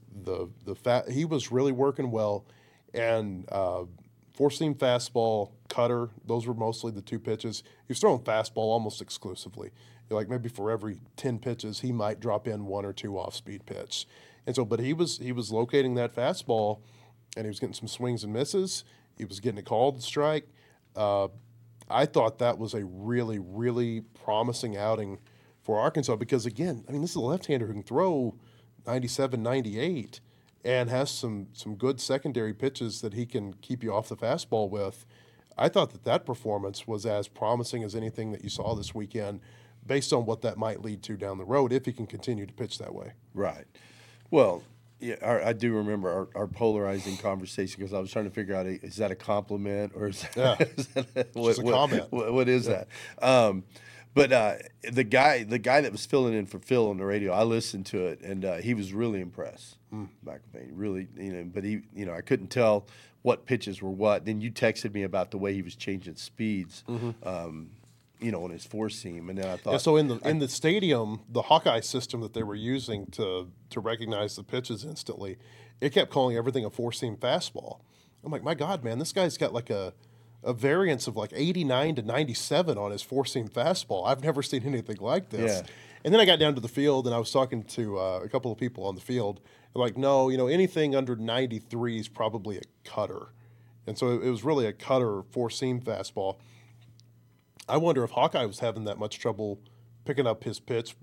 B: He was really working well. And four-seam fastball, cutter, those were mostly the 2 pitches. He was throwing fastball almost exclusively. Like maybe for every 10 pitches, he might drop in 1 or 2 off-speed pitch. And so, but he was locating that fastball, and he was getting some swings and misses. He was getting it called strike. I thought that was a really, really promising outing for Arkansas because, again, this is a left-hander who can throw 97, 98 and has some good secondary pitches that he can keep you off the fastball with. I thought that performance was as promising as anything that you saw this weekend, based on what that might lead to down the road if he can continue to pitch that way.
C: Right. Well, yeah, I do remember our polarizing conversation because I was trying to figure out, is that a compliment or is that, is that
B: Just a comment.
C: What is that? But the guy that was filling in for Phil on the radio, I listened to it, and he was really impressed. McIlvaine, really, but he, I couldn't tell what pitches were what. Then you texted me about the way he was changing speeds. On his four seam, and then I thought.
B: Yeah, so in the stadium, the Hawkeye system that they were using to recognize the pitches instantly, it kept calling everything a four seam fastball. I'm like, my God, man, this guy's got like a variance of like 89 to 97 on his four seam fastball. I've never seen anything like this.
C: Yeah.
B: And then I got down to the field, and I was talking to a couple of people on the field. They're like, no, anything under 93 is probably a cutter, and so it was really a cutter four seam fastball. I wonder if Hawkeye was having that much trouble picking up his pitch,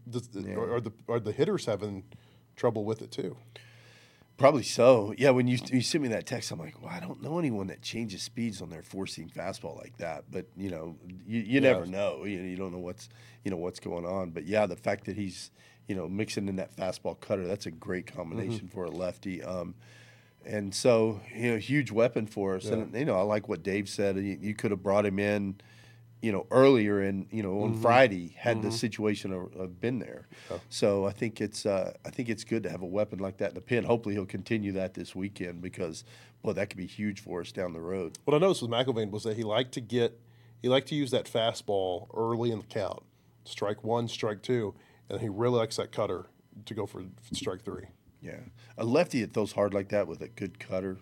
B: or the hitters having trouble with it too.
C: Probably so. Yeah, when you sent me that text, I'm like, well, I don't know anyone that changes speeds on their four-seam fastball like that. But you never know. You don't know what's going on. But yeah, the fact that he's mixing in that fastball cutter, that's a great combination for a lefty. And so huge weapon for us. Yeah. And I like what Dave said. You could have brought him in. Earlier and on Friday had the situation of been there. Oh. So I think it's good to have a weapon like that in the pen. Hopefully he'll continue that this weekend because that could be huge for us down the road.
B: What I noticed with McIlvaine was that he liked to use that fastball early in the count, strike one, strike two, and he really likes that cutter to go for strike three.
C: Yeah, a lefty that throws hard like that with a good cutter.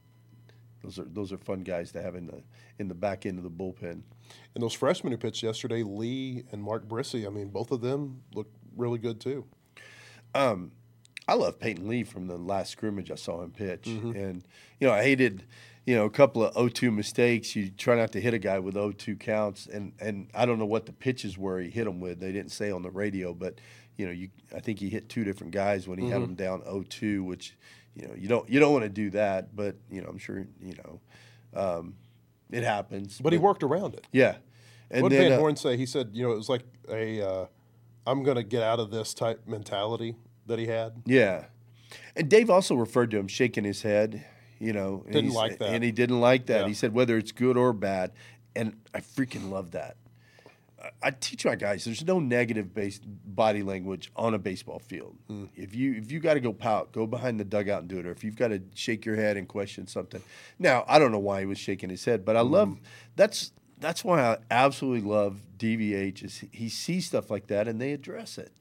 C: Those are fun guys to have in the back end of the bullpen.
B: And those freshmen who pitched yesterday, Lee and Mark Brissy, I mean, both of them look really good too.
C: I love Peyton Lee from the last scrimmage I saw him pitch. And, I hated, a couple of 0-2 mistakes. You try not to hit a guy with 0-2 counts. And I don't know what the pitches were he hit them with. They didn't say on the radio, but, I think he hit two different guys when he had them down 0-2, which, you don't want to do that. But, I'm sure, it happens.
B: But he worked around it.
C: Yeah. And
B: what did Van Horn say? He said, it was like a I'm going to get out of this type mentality that he had.
C: Yeah. And Dave also referred to him shaking his head,
B: Didn't like that.
C: And he didn't like that.
B: Yeah.
C: He said whether it's good or bad. And I freaking love that. I teach my guys there's no negative body language on a baseball field. If you got to go pout, go behind the dugout and do it. Or if you've got to shake your head and question something. Now, I don't know why he was shaking his head, but I love that's why I absolutely love DVH is he sees stuff like that and they address it.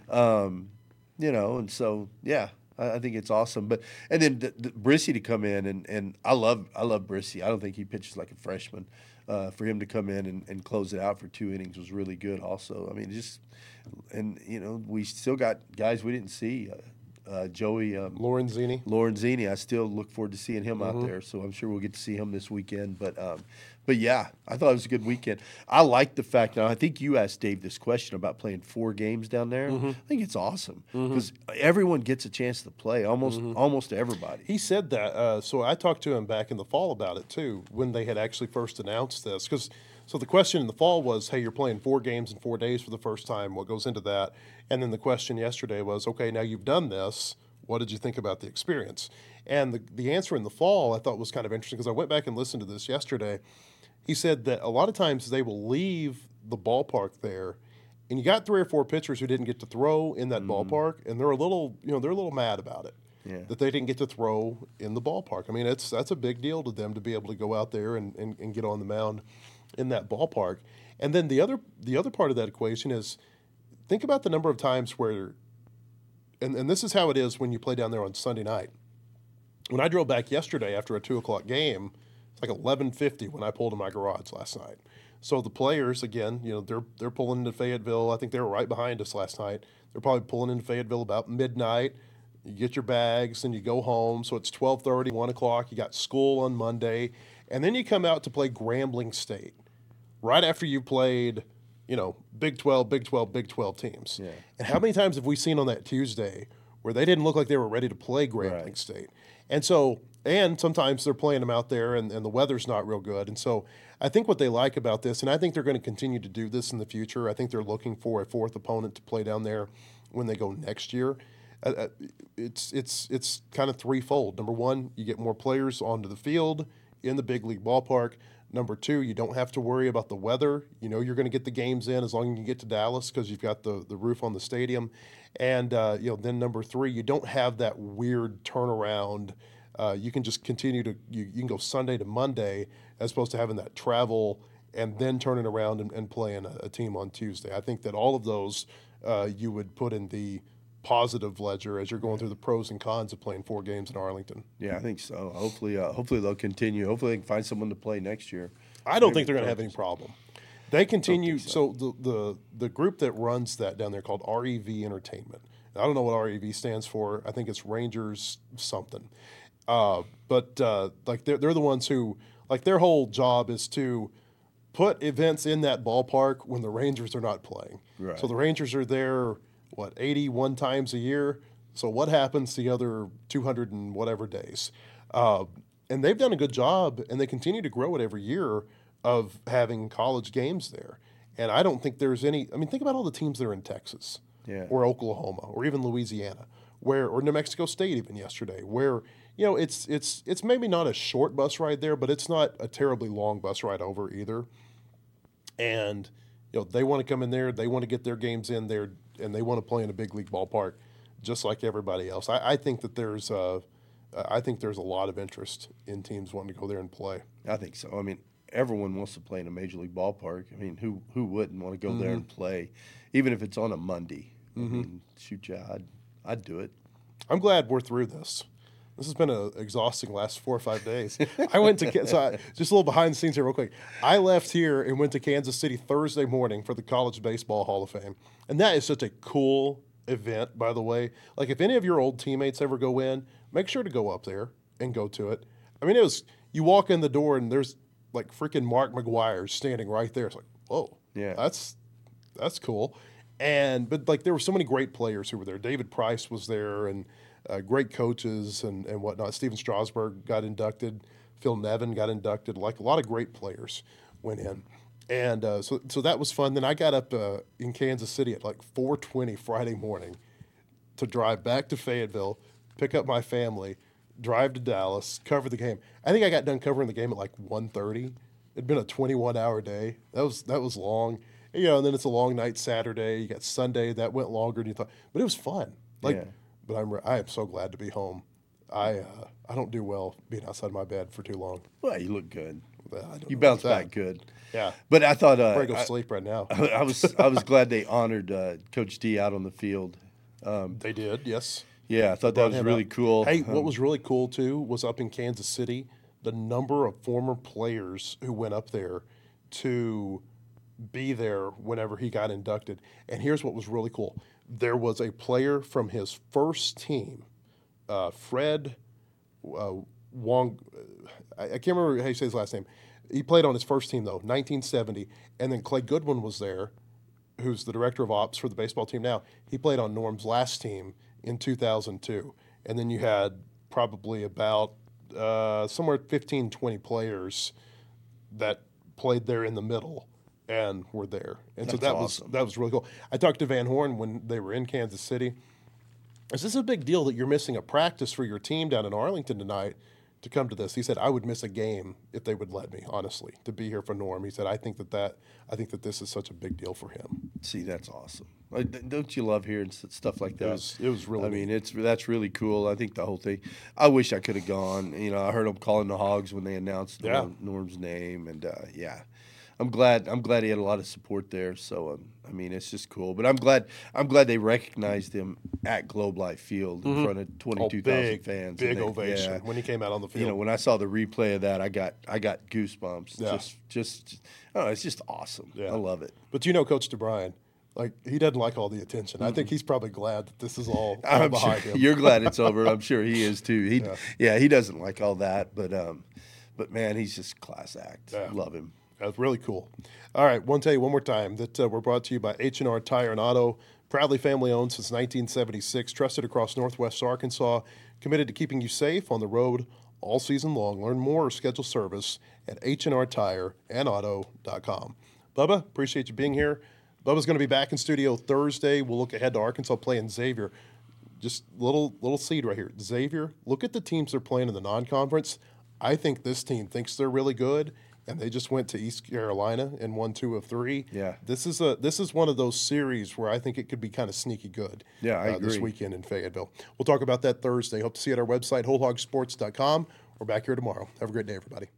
C: And so yeah, I think it's awesome. But and then the Brissy to come in and I love Brissy. I don't think he pitches like a freshman. For him to come in and close it out for 2 innings was really good also. I mean, we still got guys we didn't see. Joey Lorenzini. I still look forward to seeing him out there, so I'm sure we'll get to see him this weekend. But yeah, I thought it was a good weekend. I like the fact that I think you asked Dave this question about playing 4 games down there. I think it's awesome because everyone gets a chance to play, almost everybody.
B: He said that. So I talked to him back in the fall about it too, when they had actually first announced this. So the question in the fall was, hey, you're playing 4 games in 4 days for the first time. What goes into that? And then the question yesterday was, okay, now you've done this. What did you think about the experience? And the answer in the fall I thought was kind of interesting because I went back and listened to this yesterday. He said that a lot of times they will leave the ballpark there, and you got 3 or 4 pitchers who didn't get to throw in that ballpark, and they're a little mad about it. Yeah. That they didn't get to throw in the ballpark. I mean, that's a big deal to them to be able to go out there and get on the mound in that ballpark. And then the other part of that equation is think about the number of times where, and this is how it is when you play down there on Sunday night. When I drove back yesterday after a 2:00 game, it's like 11:50 when I pulled in my garage last night. So the players, again, they're pulling into Fayetteville. I think they were right behind us last night. They're probably pulling into Fayetteville about midnight. You get your bags and you go home. So it's 12:30, 1 o'clock. You got school on Monday. And then you come out to play Grambling State right after you played, Big 12 teams. Yeah. And how many times have we seen on that Tuesday where they didn't look like they were ready to play Grambling State? And so And sometimes they're playing them out there and the weather's not real good. And so I think what they like about this, and I think they're going to continue to do this in the future, I think they're looking for a fourth opponent to play down there when they go next year. It's kind of threefold. Number one, you get more players onto the field in the big league ballpark. Number two, you don't have to worry about the weather. You know you're going to get the games in as long as you can get to Dallas because you've got the roof on the stadium. And then number three, you don't have that weird turnaround. You can just continue to you can go Sunday to Monday as opposed to having that travel and then turning around and playing a team on Tuesday. I think that all of those you would put in the positive ledger as you're going through the pros and cons of playing 4 games in Arlington.
C: Yeah, I think so. Hopefully they'll continue. Hopefully they can find someone to play next year.
B: I don't think they're going to have any problem. They continue. So the group that runs that down there called REV Entertainment. I don't know what REV stands for. I think it's Rangers something. But they're the ones who their whole job is to put events in that ballpark when the Rangers are not playing.
C: Right.
B: So the Rangers are there 81 times a year. So what happens the other 200 and whatever days? And they've done a good job, and they continue to grow it every year of having college games there. And I don't think there's any. I mean, think about all the teams that are in Texas, or Oklahoma, or even Louisiana, or New Mexico State even yesterday, where it's maybe not a short bus ride there, but it's not a terribly long bus ride over either. And they want to come in there, they want to get their games in there, and they want to play in a big league ballpark, just like everybody else. I think that there's a lot of interest in teams wanting to go there and play.
C: I think so. I mean, everyone wants to play in a major league ballpark. I mean, who wouldn't want to go there and play, even if it's on a Monday? I mean, shoot, yeah, I'd do it.
B: I'm glad we're through this. This has been an exhausting last 4 or 5 days. I went to just a little behind the scenes here real quick. I left here and went to Kansas City Thursday morning for the College Baseball Hall of Fame. And that is such a cool event, by the way. Like, if any of your old teammates ever go in, make sure to go up there and go to it. I mean, you walk in the door and there's like freaking Mark McGwire standing right there. It's like, whoa,
C: yeah,
B: that's cool. But there were so many great players who were there. David Price was there, and great coaches and whatnot. Steven Strasburg got inducted. Phil Nevin got inducted. Like, a lot of great players went in. And so that was fun. Then I got up in Kansas City at like 4:20 Friday morning to drive back to Fayetteville, pick up my family, drive to Dallas, cover the game. I think I got done covering the game at like 1:30. It'd been a 21-hour day. That was long. And then it's a long night Saturday. You got Sunday. That went longer than you thought. But it was fun. But I am so glad to be home. I don't do well being outside my bed for too long.
C: Well, you look good. You bounce back good.
B: Yeah.
C: But I thought
B: I'm ready to go sleep right now.
C: I was glad they honored Coach D out on the field.
B: They did, yes.
C: Yeah, I thought that was really cool.
B: Hey, what was really cool too was up in Kansas City, the number of former players who went up there to be there whenever he got inducted. And here's what was really cool. There was a player from his first team, Fred Wong. I can't remember how you say his last name. He played on his first team, though, 1970. And then Clay Goodwin was there, who's the director of ops for the baseball team now. He played on Norm's last team in 2002. And then you had probably about somewhere 15, 20 players that played there in the middle and were there. And so that was really cool. I talked to Van Horn when they were in Kansas City. Is this a big deal that you're missing a practice for your team down in Arlington tonight to come to this? He said, I would miss a game if they would let me, honestly, to be here for Norm. He said, I think that this is such a big deal for him.
C: See, that's awesome. Don't you love hearing stuff like that?
B: It was really.
C: I mean, that's really cool. I think the whole thing. I wish I could have gone. I heard them calling the Hogs when they announced Norm's name, and I'm glad he had a lot of support there. So I mean, it's just cool. But I'm glad they recognized him at Globe Life Field in front of 22,000 fans.
B: Big ovation when he came out on the field.
C: When I saw the replay of that, I got goosebumps.
B: Yeah.
C: It's just awesome.
B: Yeah.
C: I love it.
B: But Coach DeBryan, he doesn't like all the attention. I think he's probably glad that this is all
C: I'm
B: behind
C: sure
B: him.
C: You're glad it's over. I'm sure he is too. He doesn't like all that, but man, he's just a class act.
B: Yeah.
C: Love him.
B: That's really cool. All right, want to tell you one more time that we're brought to you by H&R Tire and Auto, proudly family-owned since 1976, trusted across Northwest Arkansas, committed to keeping you safe on the road all season long. Learn more or schedule service at hnrtireandauto.com. Bubba, appreciate you being here. Bubba's going to be back in studio Thursday. We'll look ahead to Arkansas playing Xavier. Just little seed right here. Xavier, look at the teams they're playing in the non-conference. I think this team thinks they're really good, and they just went to East Carolina and won 2 of 3.
C: Yeah.
B: This is one of those series where I think it could be kind of sneaky good.
C: Yeah, I agree.
B: This weekend in Fayetteville. We'll talk about that Thursday. Hope to see you at our website, wholehogsports.com. We're back here tomorrow. Have a great day, everybody.